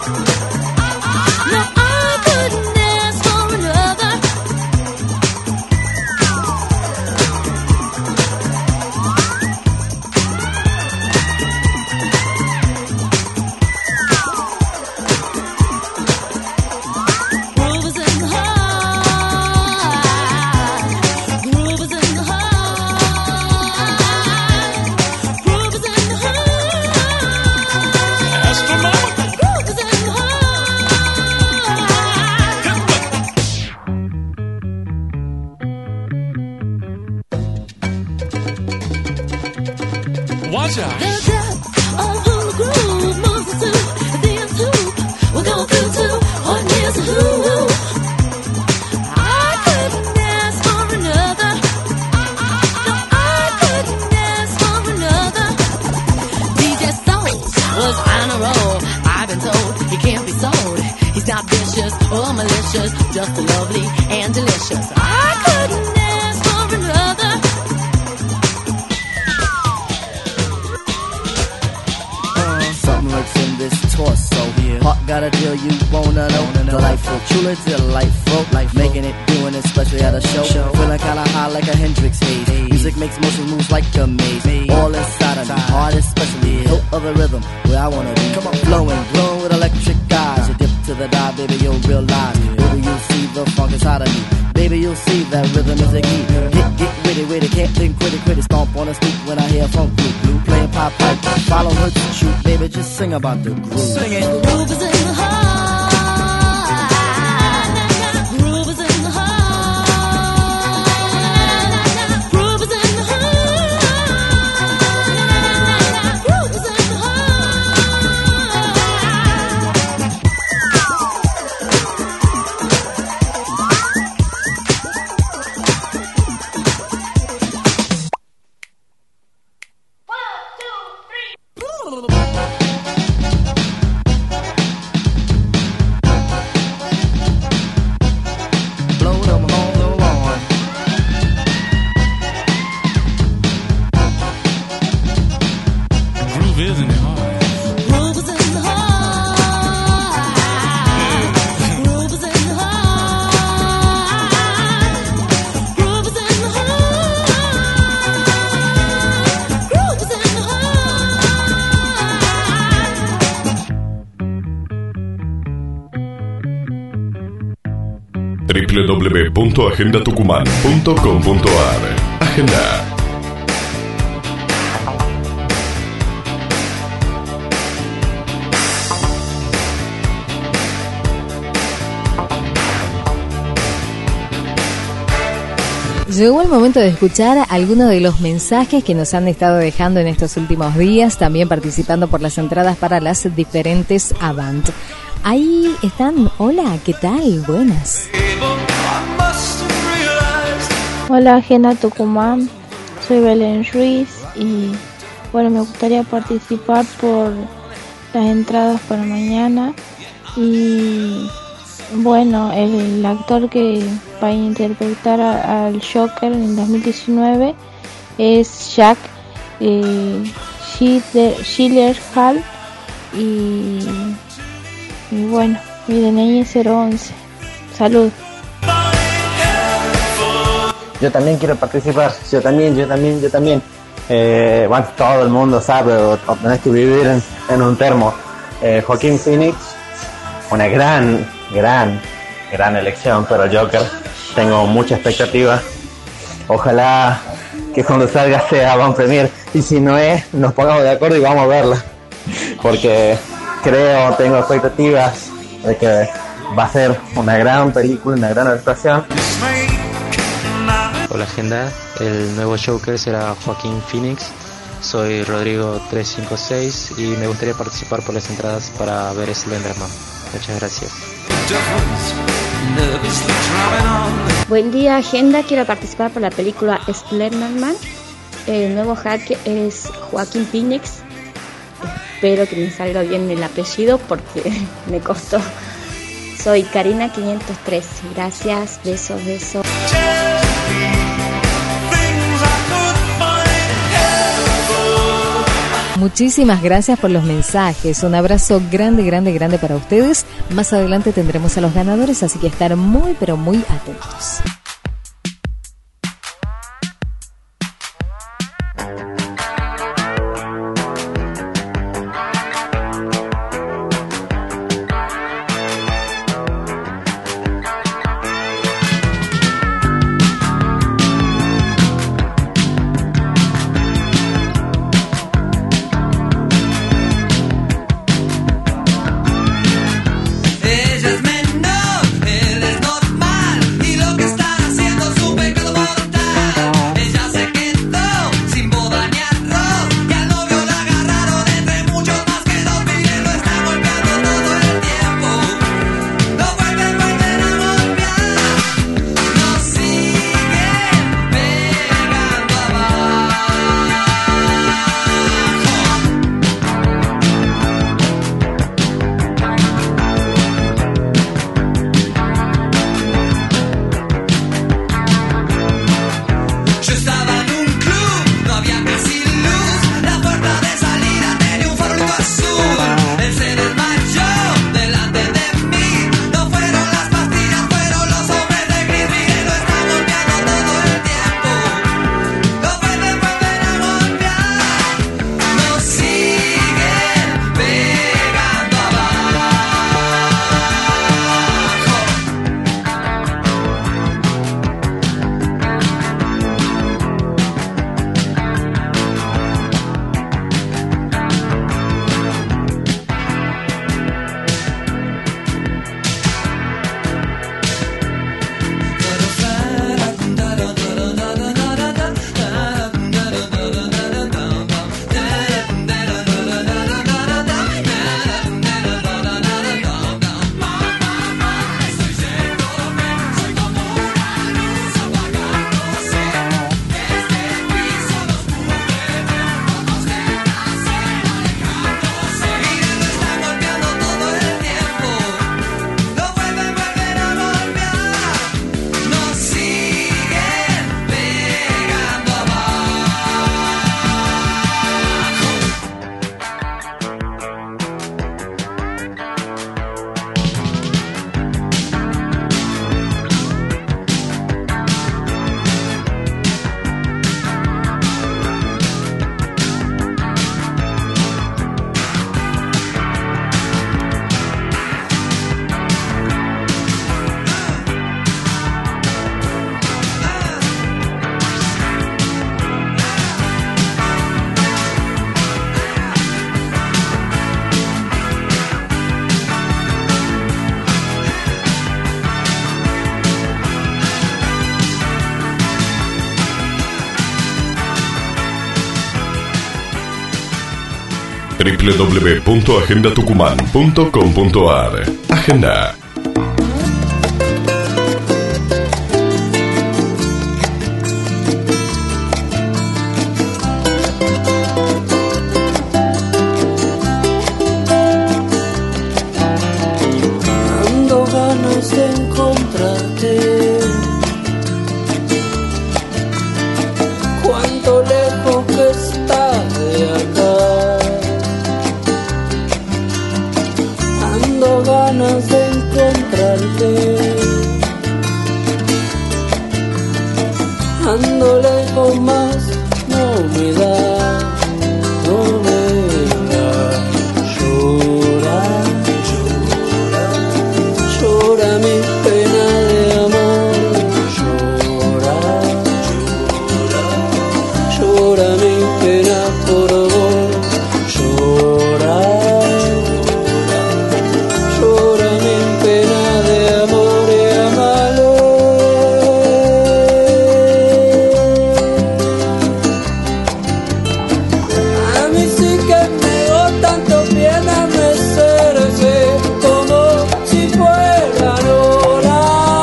N: Watch out.
M: The depth of the groove moves us to the end hoop. We're going through to what is who. I couldn't ask for another. No, I couldn't ask for another. D J Soul was on a roll. I've been told he can't be sold. He's not vicious or malicious, just lovely and delicious. I couldn't ask for another.
O: Something lurks in this torso. Yeah. Heart got a deal you wanna know. Wanna know. Delightful, truly delightful. Life making it, doing it, especially at a show. show. Feeling kinda high like a Hendrix haze. Hey. Music makes motion moves like a maze. maze. All inside of me, heart especially. Yeah. Hilt of the rhythm, where I wanna be. Come on, flowing, glowing with electric eyes. You dip to the dive, baby, you'll realize. Yeah. Baby, you'll see the funk inside of me. Baby, you'll see that rhythm is a key. Get, get witty, witty, can't think, quit it, quit it. Stomp on the street when I hear funk blue, blue. Playing pop pipe, follow her to shoot. Baby, just sing about the groove. Sing it.
M: The groove is in the heart. The groove is in the heart. Groove is in the heart. Groove is in the
B: doble u doble u doble u punto agenda tucumán punto com punto a r. Agenda.
A: Llegó el momento de escuchar algunos de los mensajes que nos han estado dejando en estos últimos días, también participando por las entradas para las diferentes Avant. Ahí están. Hola, ¿qué tal? Buenas.
P: Hola, Agenda Tucumán. Soy Belén Ruiz y bueno, me gustaría participar por las entradas para mañana. Y bueno, el actor que va a interpretar a, al Joker en dos mil diecinueve es Jack eh, Gyllenhaal y, y bueno, mi D N I es cero once. Salud.
Q: Yo también quiero participar, yo también, yo también, yo también. Eh, bueno, todo el mundo sabe, o, o tenés que vivir en, en un termo. Eh, Joaquín Phoenix, una gran, gran, gran elección, pero Joker, tengo mucha expectativa. Ojalá que cuando salga sea Van Premier, y si no es, nos pongamos de acuerdo y vamos a verla. Porque creo, tengo expectativas de que va a ser una gran película, una gran actuación.
R: Hola Agenda, el nuevo Joker será Joaquín Phoenix. Soy Rodrigo trescientos cincuenta y seis y me gustaría participar por las entradas para ver Slenderman. Muchas gracias.
S: Buen día Agenda, quiero participar por la película Slenderman. El nuevo hacker es Joaquín Phoenix. Espero que me salga bien el apellido porque me costó. Soy Karina quinientos tres. Gracias, besos, besos.
A: Muchísimas gracias por los mensajes. Un abrazo grande, grande, grande para ustedes. Más adelante tendremos a los ganadores, así que estar muy, pero muy atentos.
D: Sin bodaña
B: doble u doble u doble u punto agenda tucumán punto com punto a r. Agenda.
N: Ando ganas de encontrarte. Cuánto lejos que está de acá. Ando ganas de encontrarte. Ando lejos más, no me da, no me da. Llora, llora, llora mi pena de amor. Llora, llora, llora mi pena por vos. Llora, llora mi pena de amor y amalo. A mí sí que me gustan tus piernas, me cercé como si fuera Lola.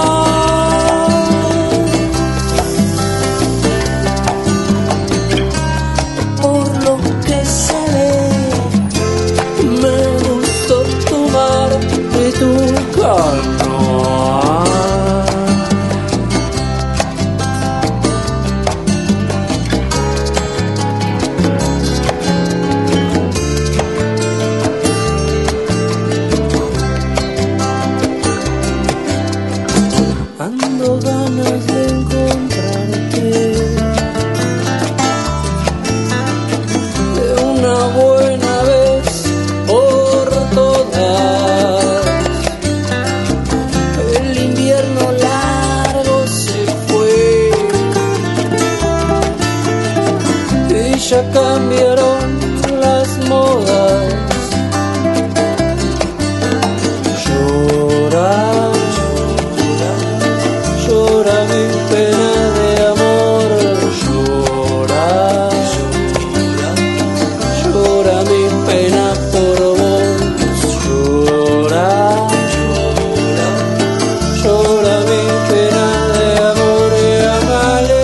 N: Por lo que se ve, me gustó tu mar y tu calor. Ando ganas de encontrarte. De una buena vez por todas. El invierno largo se fue y ya cambiaron las modas. Llora, llora, llora mi pena de amor. Llora, llora, llora mi pena por vos. Llora, llora, llora mi pena de amor y amale.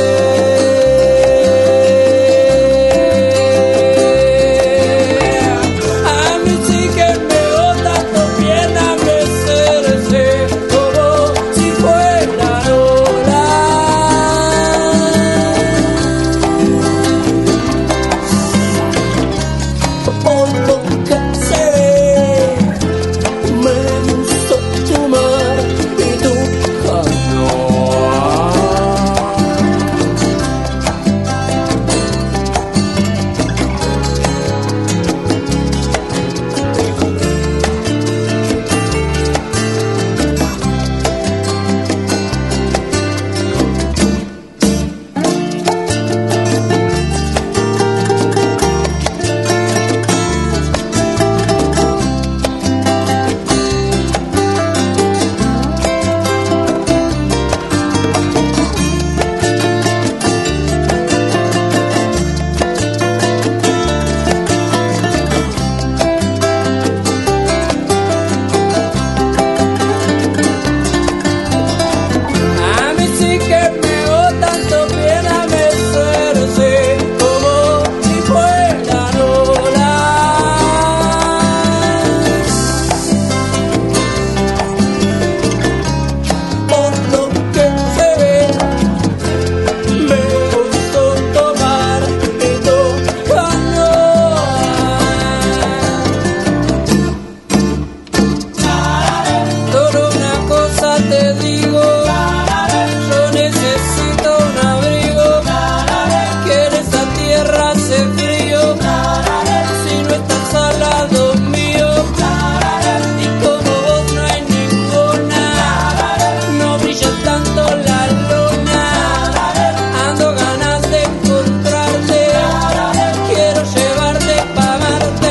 N: A mí sí que me gustan tus piernas, me cercé como si fuera Lola. Por lo que se ve, me gustó tu mar y tu calor. A mí sí que me gustan tus piernas, me cercé como si fuera Lola. Por lo que se ve, me gustó tomar y tu calor. Solo una cosa te digo, yo necesito un abrigo, que en esta tierra hace frío, si no estás al lado mío, y como vos no hay ninguna, no brilla tanto la luna, ando ganas de encontrarte, quiero llevarte pa' amarte,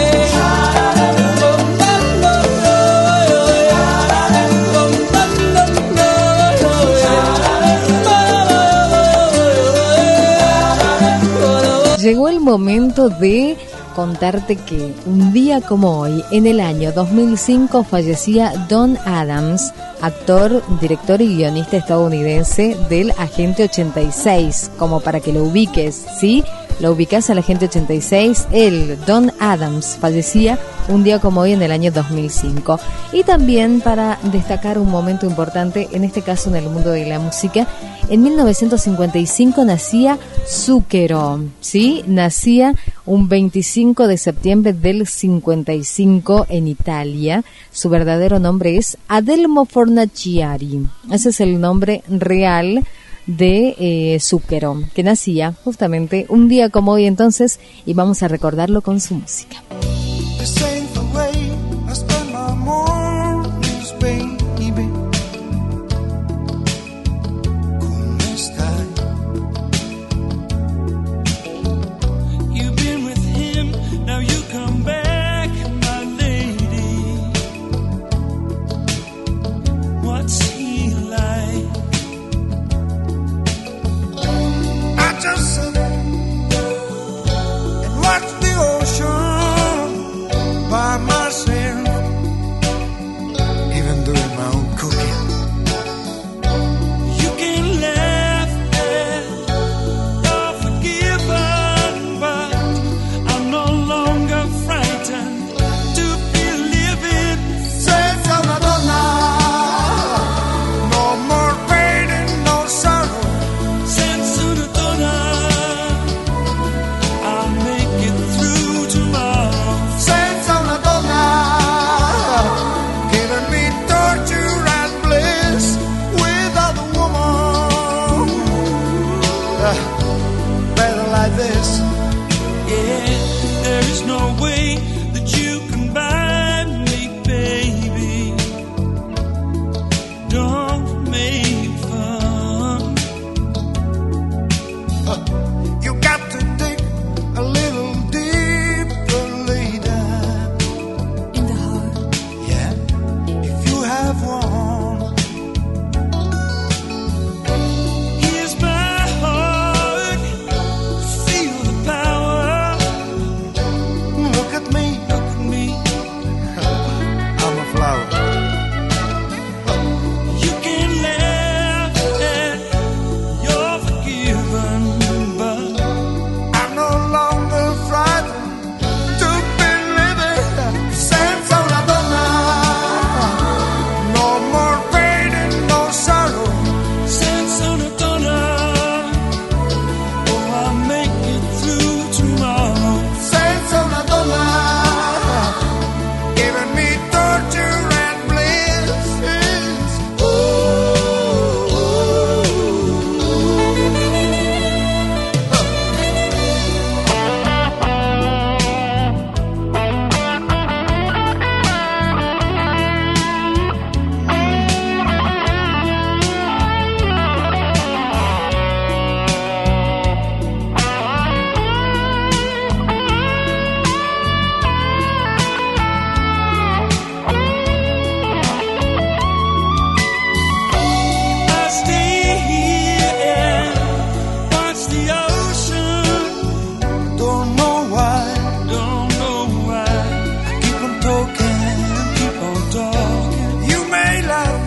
A: Llegó el momento de contarte que un día como hoy, en el año dos mil cinco, fallecía Don Adams, actor, director y guionista estadounidense del Agente ochenta y seis, como para que lo ubiques, ¿sí? Lo ubicás al Agente ochenta y seis, él, Don Adams, fallecía un día como hoy en el año dos mil cinco. Y también para destacar un momento importante, en este caso en el mundo de la música, en mil novecientos cincuenta y cinco nacía Zucchero, ¿sí? Nacía un veinticinco de septiembre del cincuenta y cinco en Italia. Su verdadero nombre es Adelmo Fornaciari. Ese es el nombre real de eh, Zucchero, que nacía justamente un día como hoy entonces, y vamos a recordarlo con su música.
E: This ain't the way I spend my mornings, baby. ¿Cómo estás?
J: You've been with him, now you come back, my lady. What's he like?
E: I just sit and watch the ocean by myself, even doing my own cooking.
J: You can laugh at or forgiven, but I'm no longer frightened to be living.
E: Senza una donna, no more pain and no sorrow.
J: Senza una donna, I'll make it through tomorrow.
E: Senza una donna, giving me torture and bliss without a woman. Uh, better like this.
J: Yeah, there is no way that you can buy me, baby. Don't make fun.
E: Uh, you got to dig a little deeper later.
J: In the heart,
E: Yeah, if you have one.
J: here's my heart. Feel the power.
E: Look at me,
J: Look at me.
E: I'm a flower.
J: You can laugh at you're forgiven, but
E: I'm no longer frightened to be living. Senza una donna, no more pain and no sorrow.
J: senza una donna, oh, I'll make it through tomorrow.
E: Senza una donna, giving me torture and bliss. Ooh,
J: I stay here and watch the ocean.
E: don't know why.
J: Don't know why.
E: Keep on talking,
J: Keep on talking.
E: you may laugh.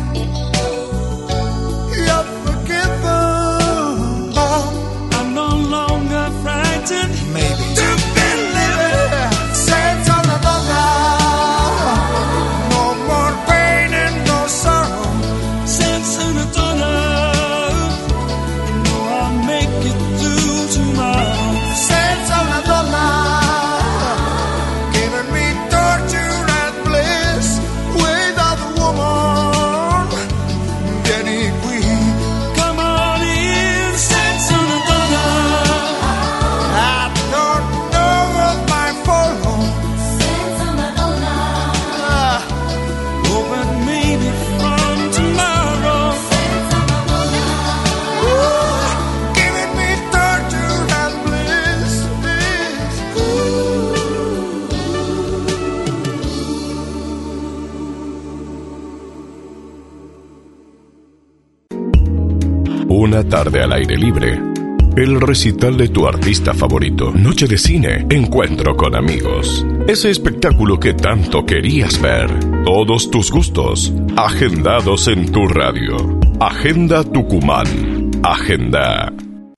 E: You're forgiven, but
J: I'm no longer frightened.
E: maybe to be living. Senza una donna, no more pain and no sorrow.
J: Senza una donna, you know I'll make it through tomorrow.
E: Senza una donna, giving me torture and bliss without a woman. Vieni qui,
J: Come on in, senza una donna.
E: I don't know what my follow. Ah,
J: Oh, but maybe from tomorrow.
E: ooh, giving me torture and bliss.
B: Una tarde al aire libre el recital de tu artista favorito. Noche de cine, encuentro con amigos. Ese espectáculo que tanto querías ver. Todos tus gustos, agendados en tu radio. Agenda Tucumán. Agenda.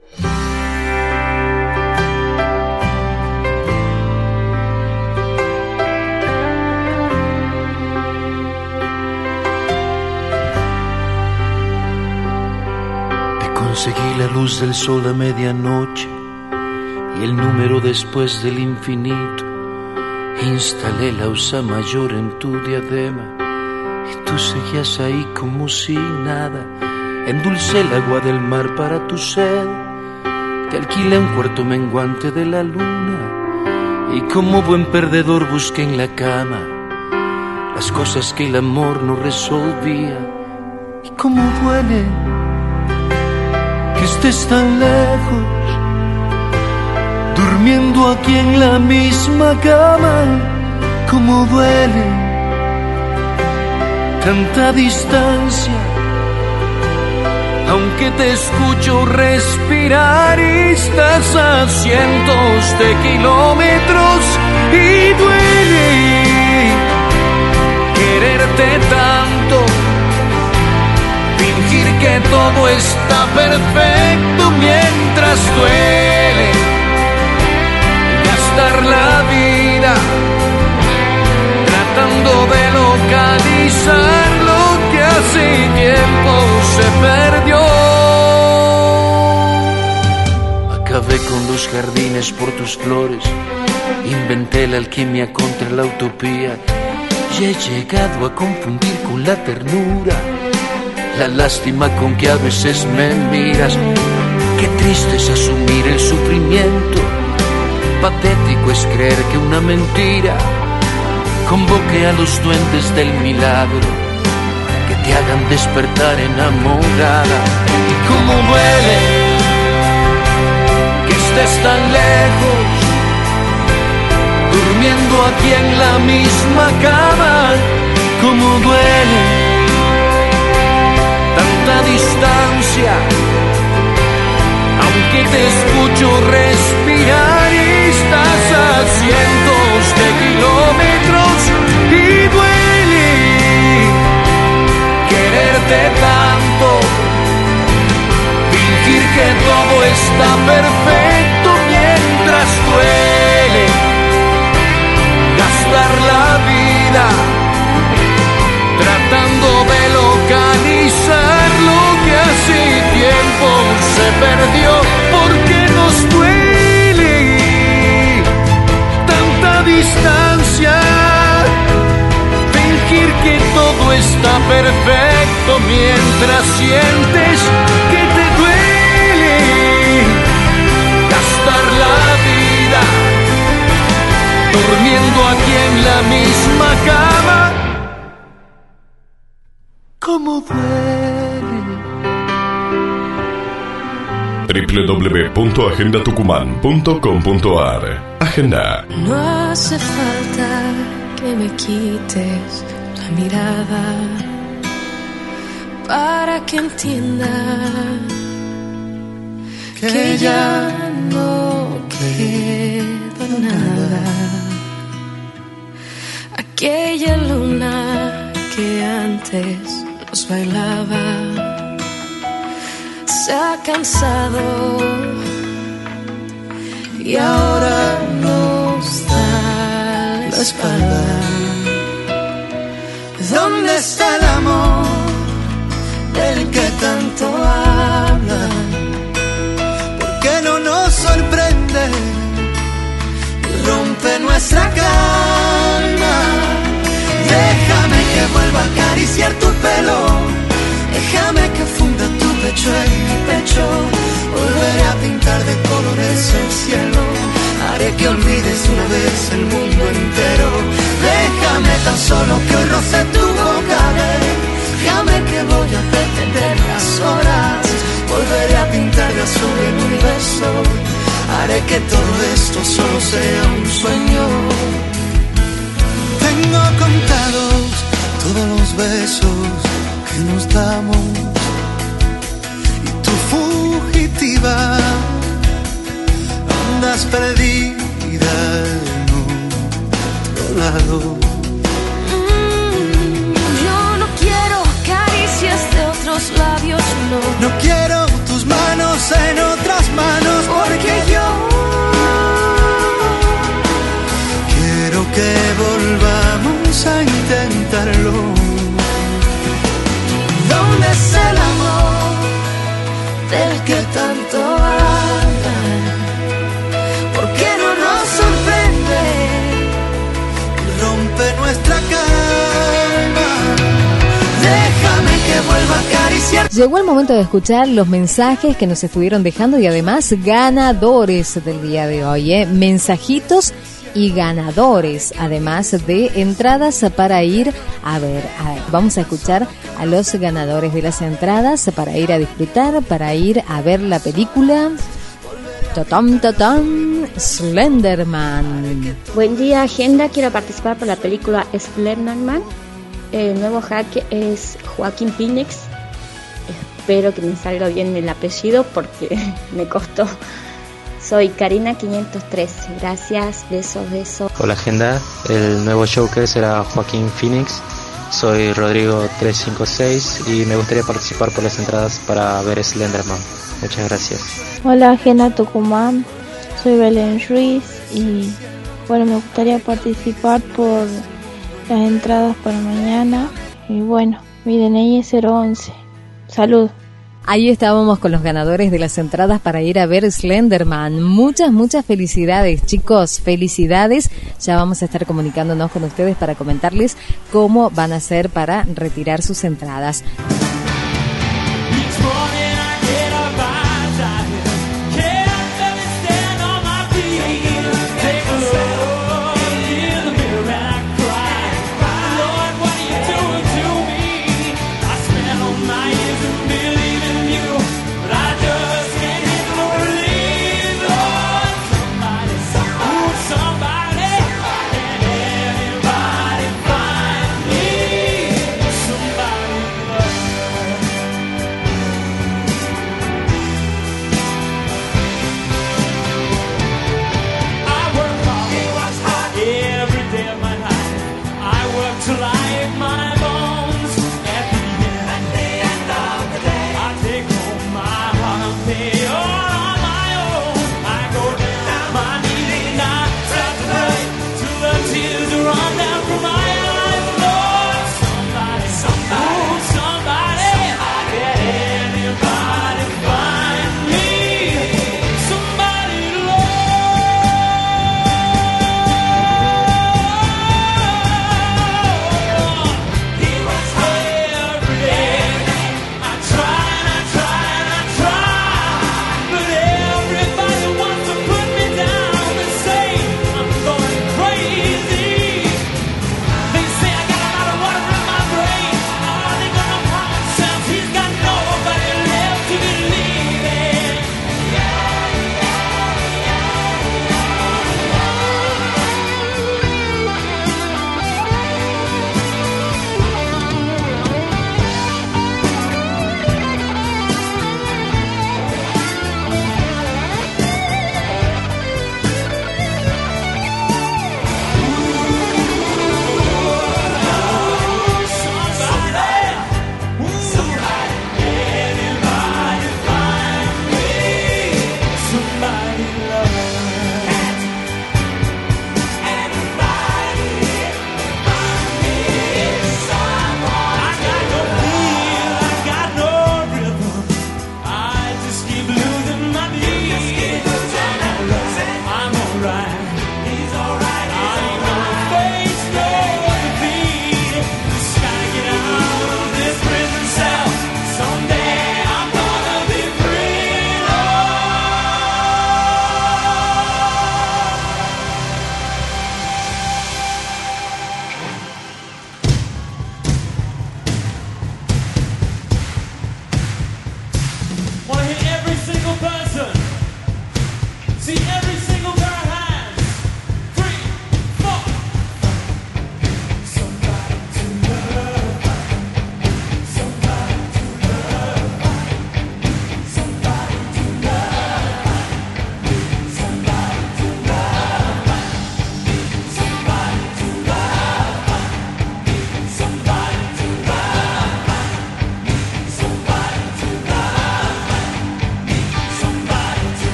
T: Conseguí la luz del sol a medianoche y el número después del infinito. Instalé la ursa mayor en tu diadema y tú seguías ahí como si nada. Endulcé el agua del mar para tu sed. Te alquilé un cuarto menguante de la luna y como buen perdedor busqué en la cama las cosas que el amor no resolvía. Y cómo duele que estés tan lejos, durmiendo aquí en la misma cama. Cómo duele tanta distancia, aunque te escucho respirar y estás a cientos de kilómetros. Y duele quererte tanto, fingir que todo está perfecto mientras duele gastar la vida tratando de localizar lo que hace tiempo se perdió. Acabé con los jardines por tus flores, inventé la alquimia contra la utopía y he llegado a confundir con la ternura la lástima con que a veces me miras. Qué triste es asumir el sufrimiento, patético es creer que una mentira convoque a los duendes del milagro que te hagan despertar enamorada. Y cómo duele que estés tan lejos, durmiendo aquí en la misma cama. Cómo duele tanta distancia, aunque te escucho respirar y estás a cientos de kilómetros. Y duele quererte tanto, fingir que todo está perfecto mientras duele gastar la vida tratando de localizar lo que hace tiempo se perdió. Porque nos duele tanta distancia, fingir que todo está perfecto mientras sientes que te duele gastar la vida durmiendo aquí en la misma cama. Cómo duele.
B: doble u doble u doble u punto agenda tucumán punto com punto a r. Agenda.
U: No hace falta que me quites la mirada para que entienda que, que ya no queda nada. Aquella luna que antes nos bailaba se ha cansado y ahora nos da la espalda.
E: ¿Dónde está el amor del que tanto hablan? ¿Por qué no nos sorprende y rompe nuestra calma? Déjame que vuelva a acariciar tu pelo, déjame que funda tu pecho en mi pecho. Volveré a pintar de colores el cielo, haré que olvides una vez el mundo entero. Déjame tan solo que hoy roce tu boca, déjame que voy a detener las horas. Volveré a pintar de azul el universo, haré que todo esto solo sea un sueño. Tengo contados todos los besos que nos damos y tu fugitiva andas perdida en otro lado.
U: Mm, yo no quiero caricias de otros labios, no.
E: No quiero tus manos en otras manos, porque yo quiero que volvamos a intentarlo.
U: ¿Dónde es el amor del que tanto hablan? ¿Por qué no nos sorprende?
E: Rompe nuestra calma. Déjame que vuelva a acariciar.
A: Llegó el momento de escuchar los mensajes que nos estuvieron dejando y además ganadores del día de hoy, ¿eh? Mensajitos y ganadores, además de entradas para ir a ver, a ver, vamos a escuchar a los ganadores de las entradas para ir a disfrutar, para ir a ver la película Totom Totom Slenderman.
S: Buen día, Agenda. Quiero participar por la película Slenderman. El nuevo hack es Joaquín Phoenix. Espero que me salga bien el apellido porque me costó. Soy Karina quinientos tres. Gracias, besos, besos.
R: Hola Agenda, el nuevo Joker será Joaquín Phoenix. Soy Rodrigo trescientos cincuenta y seis y me gustaría participar por las entradas para ver Slenderman. Muchas gracias.
P: Hola, Agenda Tucumán. Soy Belén Ruiz y bueno, me gustaría participar por las entradas para mañana. Y bueno, mi D N I es cero once. Salud.
A: Ahí estábamos con los ganadores de las entradas para ir a ver Slenderman. Muchas, muchas felicidades, chicos, felicidades. Ya vamos a estar comunicándonos con ustedes para comentarles cómo van a hacer para retirar sus entradas.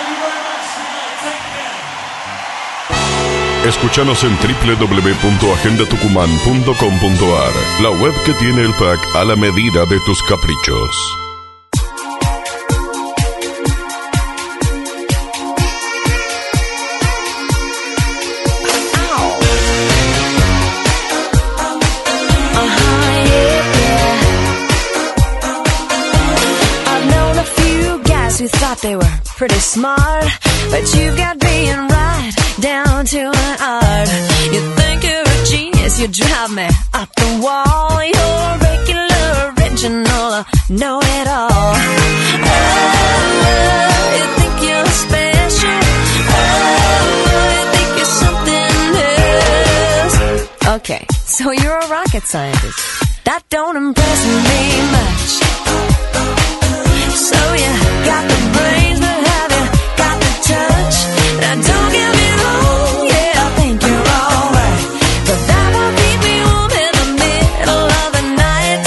B: Escúchanos en doble u doble u doble u punto agenda tucumán punto com punto a r, la web que tiene el pack a la medida de tus caprichos.
C: Who thought they were pretty smart, but you got being right down to an art. You think you're a genius, you drive me up the wall. You're regular, original, know-it-all. Oh, you think you're special. Oh, you think you're something else. Okay, so you're a rocket scientist. That don't impress me much. So you got the brains, but have you got the touch? Now don't get me wrong, yeah, I think you're alright, but that won't keep me warm in the middle of the night.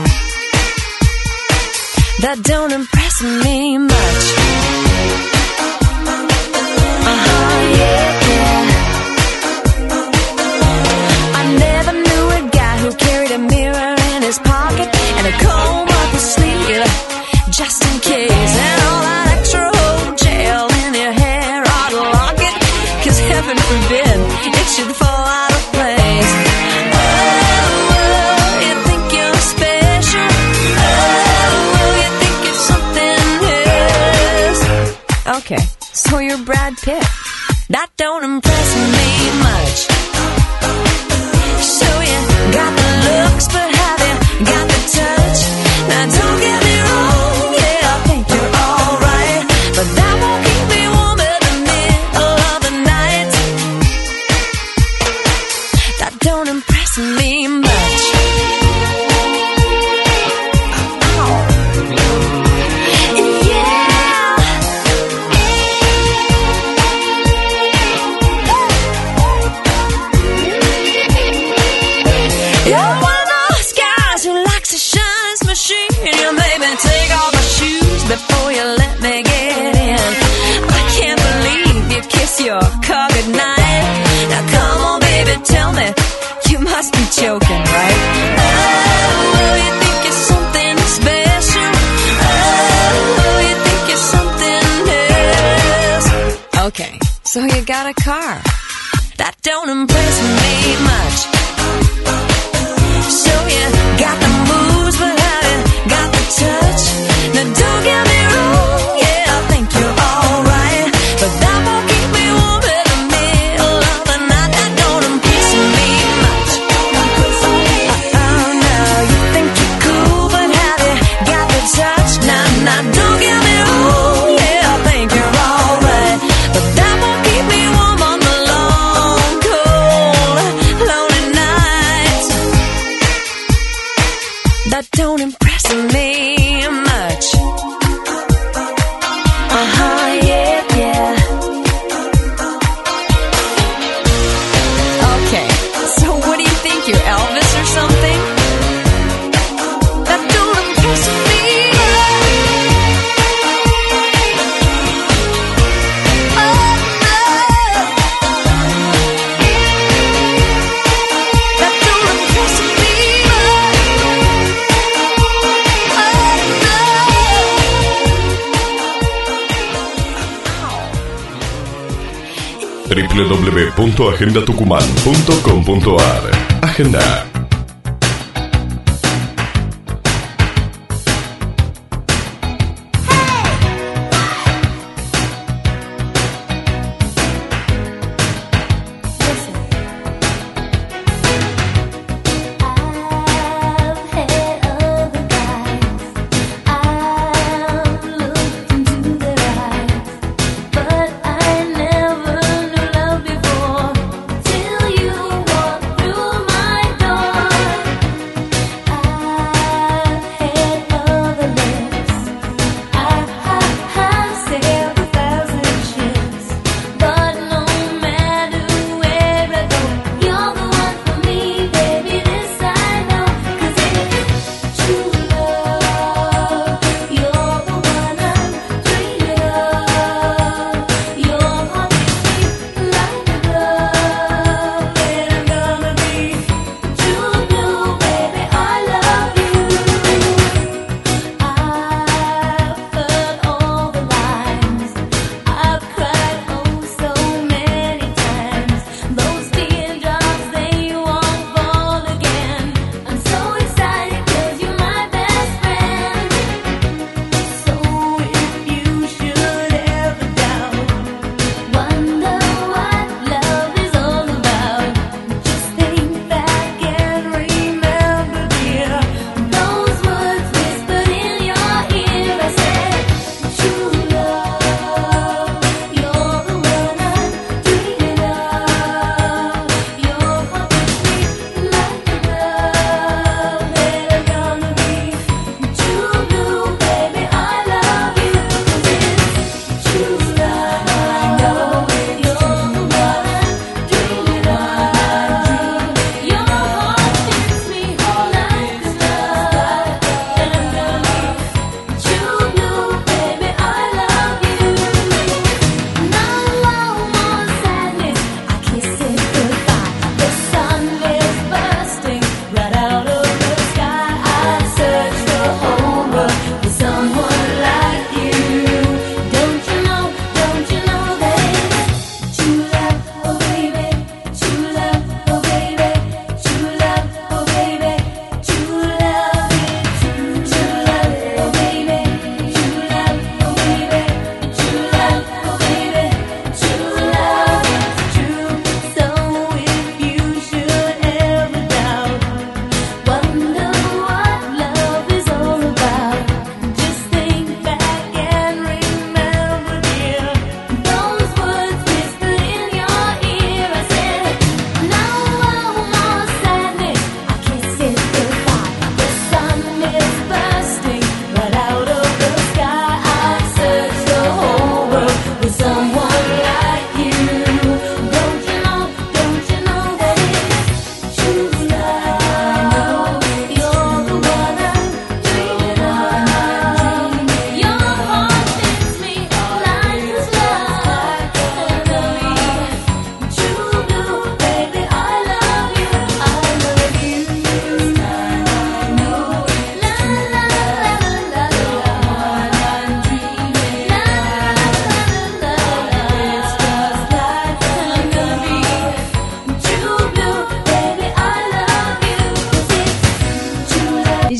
C: That don't impress me much. Uh-huh, yeah, yeah. I never knew a guy who carried a mirror in his pocket and a comb up his sleeve, just in case, and all that extra old gel in your hair ought to lock it, cause heaven forbid it should fall out of place. Oh, oh, you think you're special. Oh, oh, you think you're something else. Okay, so you're Brad Pitt. That don't impress me much. So you got the looks, but have you got the touch? Now don't get me wrong, but that won't keep me warm in the middle of the night. That don't impress me much. Oh. Yeah. You're one of those guys who likes to shine his machine. You made me take off my shoes before you let me get in. I can't believe you kiss your car goodnight. Now come on, baby, tell me, you must be joking, right? Oh, you think you're something special. Oh, you think you're something else. Okay, so you got a car. That don't impress me much. So you got the moves, but have you got the touch? Now don't get me wrong, yeah, I think you're alright, but that won't keep me warm in the middle of the night. That don't impress me much. Oh no, you think you're cool, but have you got the touch? Now, now don't get me wrong, yeah, I think you're alright, but that won't keep me warm on the long, cold, lonely nights. That don't impress me much. Uh-huh, yeah, yeah. Okay, so what do you think, you're Elvis or something? That don't impress me. Oh, no. That don't impress me.
B: doble u doble u doble u punto agenda tucumán punto com punto a r. Agenda.
I: Till you walk through my door.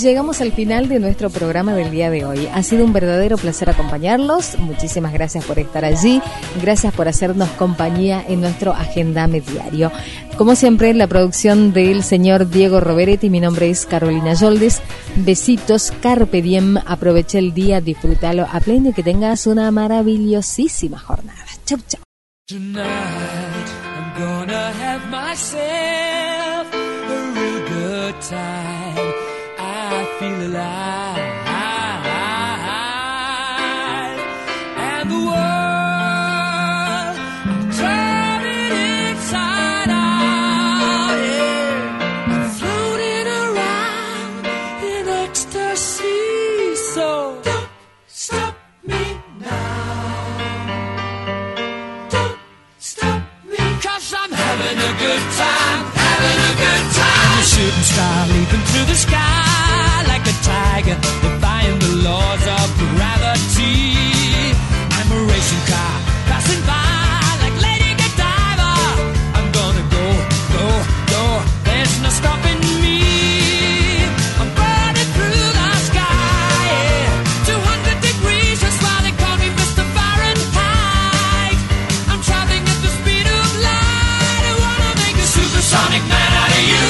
A: llegamos al final de nuestro programa del día de hoy. Ha sido un verdadero placer acompañarlos. Muchísimas gracias por estar allí. Gracias por hacernos compañía en nuestro Agendame diario. Como siempre, la producción del señor Diego Roveretti. Mi nombre es Carolina Yoldes. Besitos, carpe diem. Aprovecha el día, disfrútalo a pleno y que tengas una maravillosísima jornada. Chau, chau.
J: Tonight I'm gonna have myself a real good time. I feel alive, and the world I'm turning inside out. Yeah. I'm floating around in ecstasy. So don't stop me now. Don't stop me, 'cause I'm having a good time, having a good time. I'm a shooting star leaping through the sky like a tiger, defying the laws of gravity. I'm a racing car passing by like Lady Godiva. I'm gonna go, go, go. There's no stopping me. I'm burning through the sky, yeah. two hundred degrees, that's why they call me Mister Fahrenheit. I'm traveling at the speed of light. I wanna make a supersonic man out of you.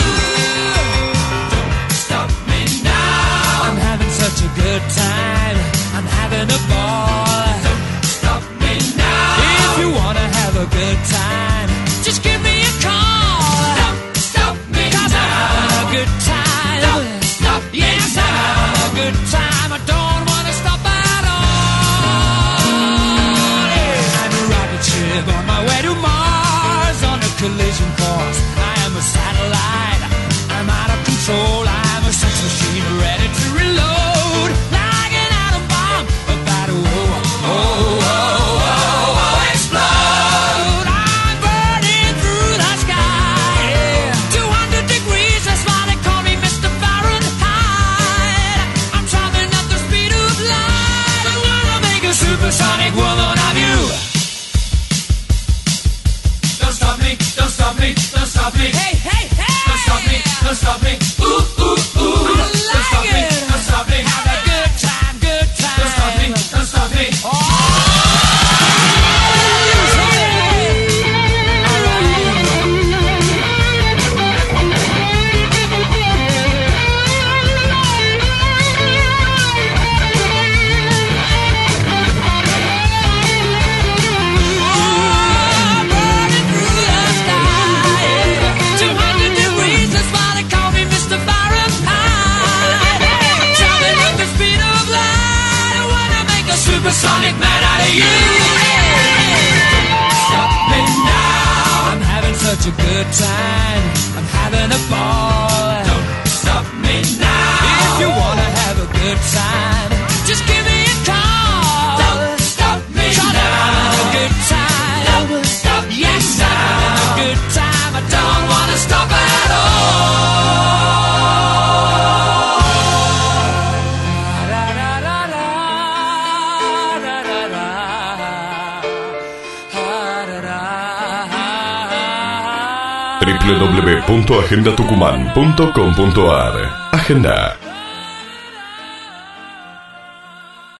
J: Such a good time, I'm having a ball. Don't stop me now. If you wanna have a good time, just give me a call. Don't stop me 'cause now. I'm having a good time. Don't stop me yes, now. I'm having a good time. I don't wanna stop at all. Yeah. I'm a rocket ship on my way to Mars on a collision course. I am a satellite. I'm out of control. I'm a sex machine ready to reload. Supersonic woman of you. Don't stop me, don't stop me, don't stop me. Hey, hey, hey. Don't stop me, don't stop me. Ooh, ooh, ooh. I like don't stop it. me, don't stop me. Have a good time, good time. Don't stop me, don't stop me. Oh. Supersonic man out of you. Stop me now. I'm having such a good time. I'm having a ball. Don't stop me now. If you wanna have a good time, just give me a call. Don't stop me now. I'm having a good time. Don't stop yes, I'm having a good time. I don't wanna stop at all.
B: w w w punto agenda tucumán punto com punto a r. Agenda.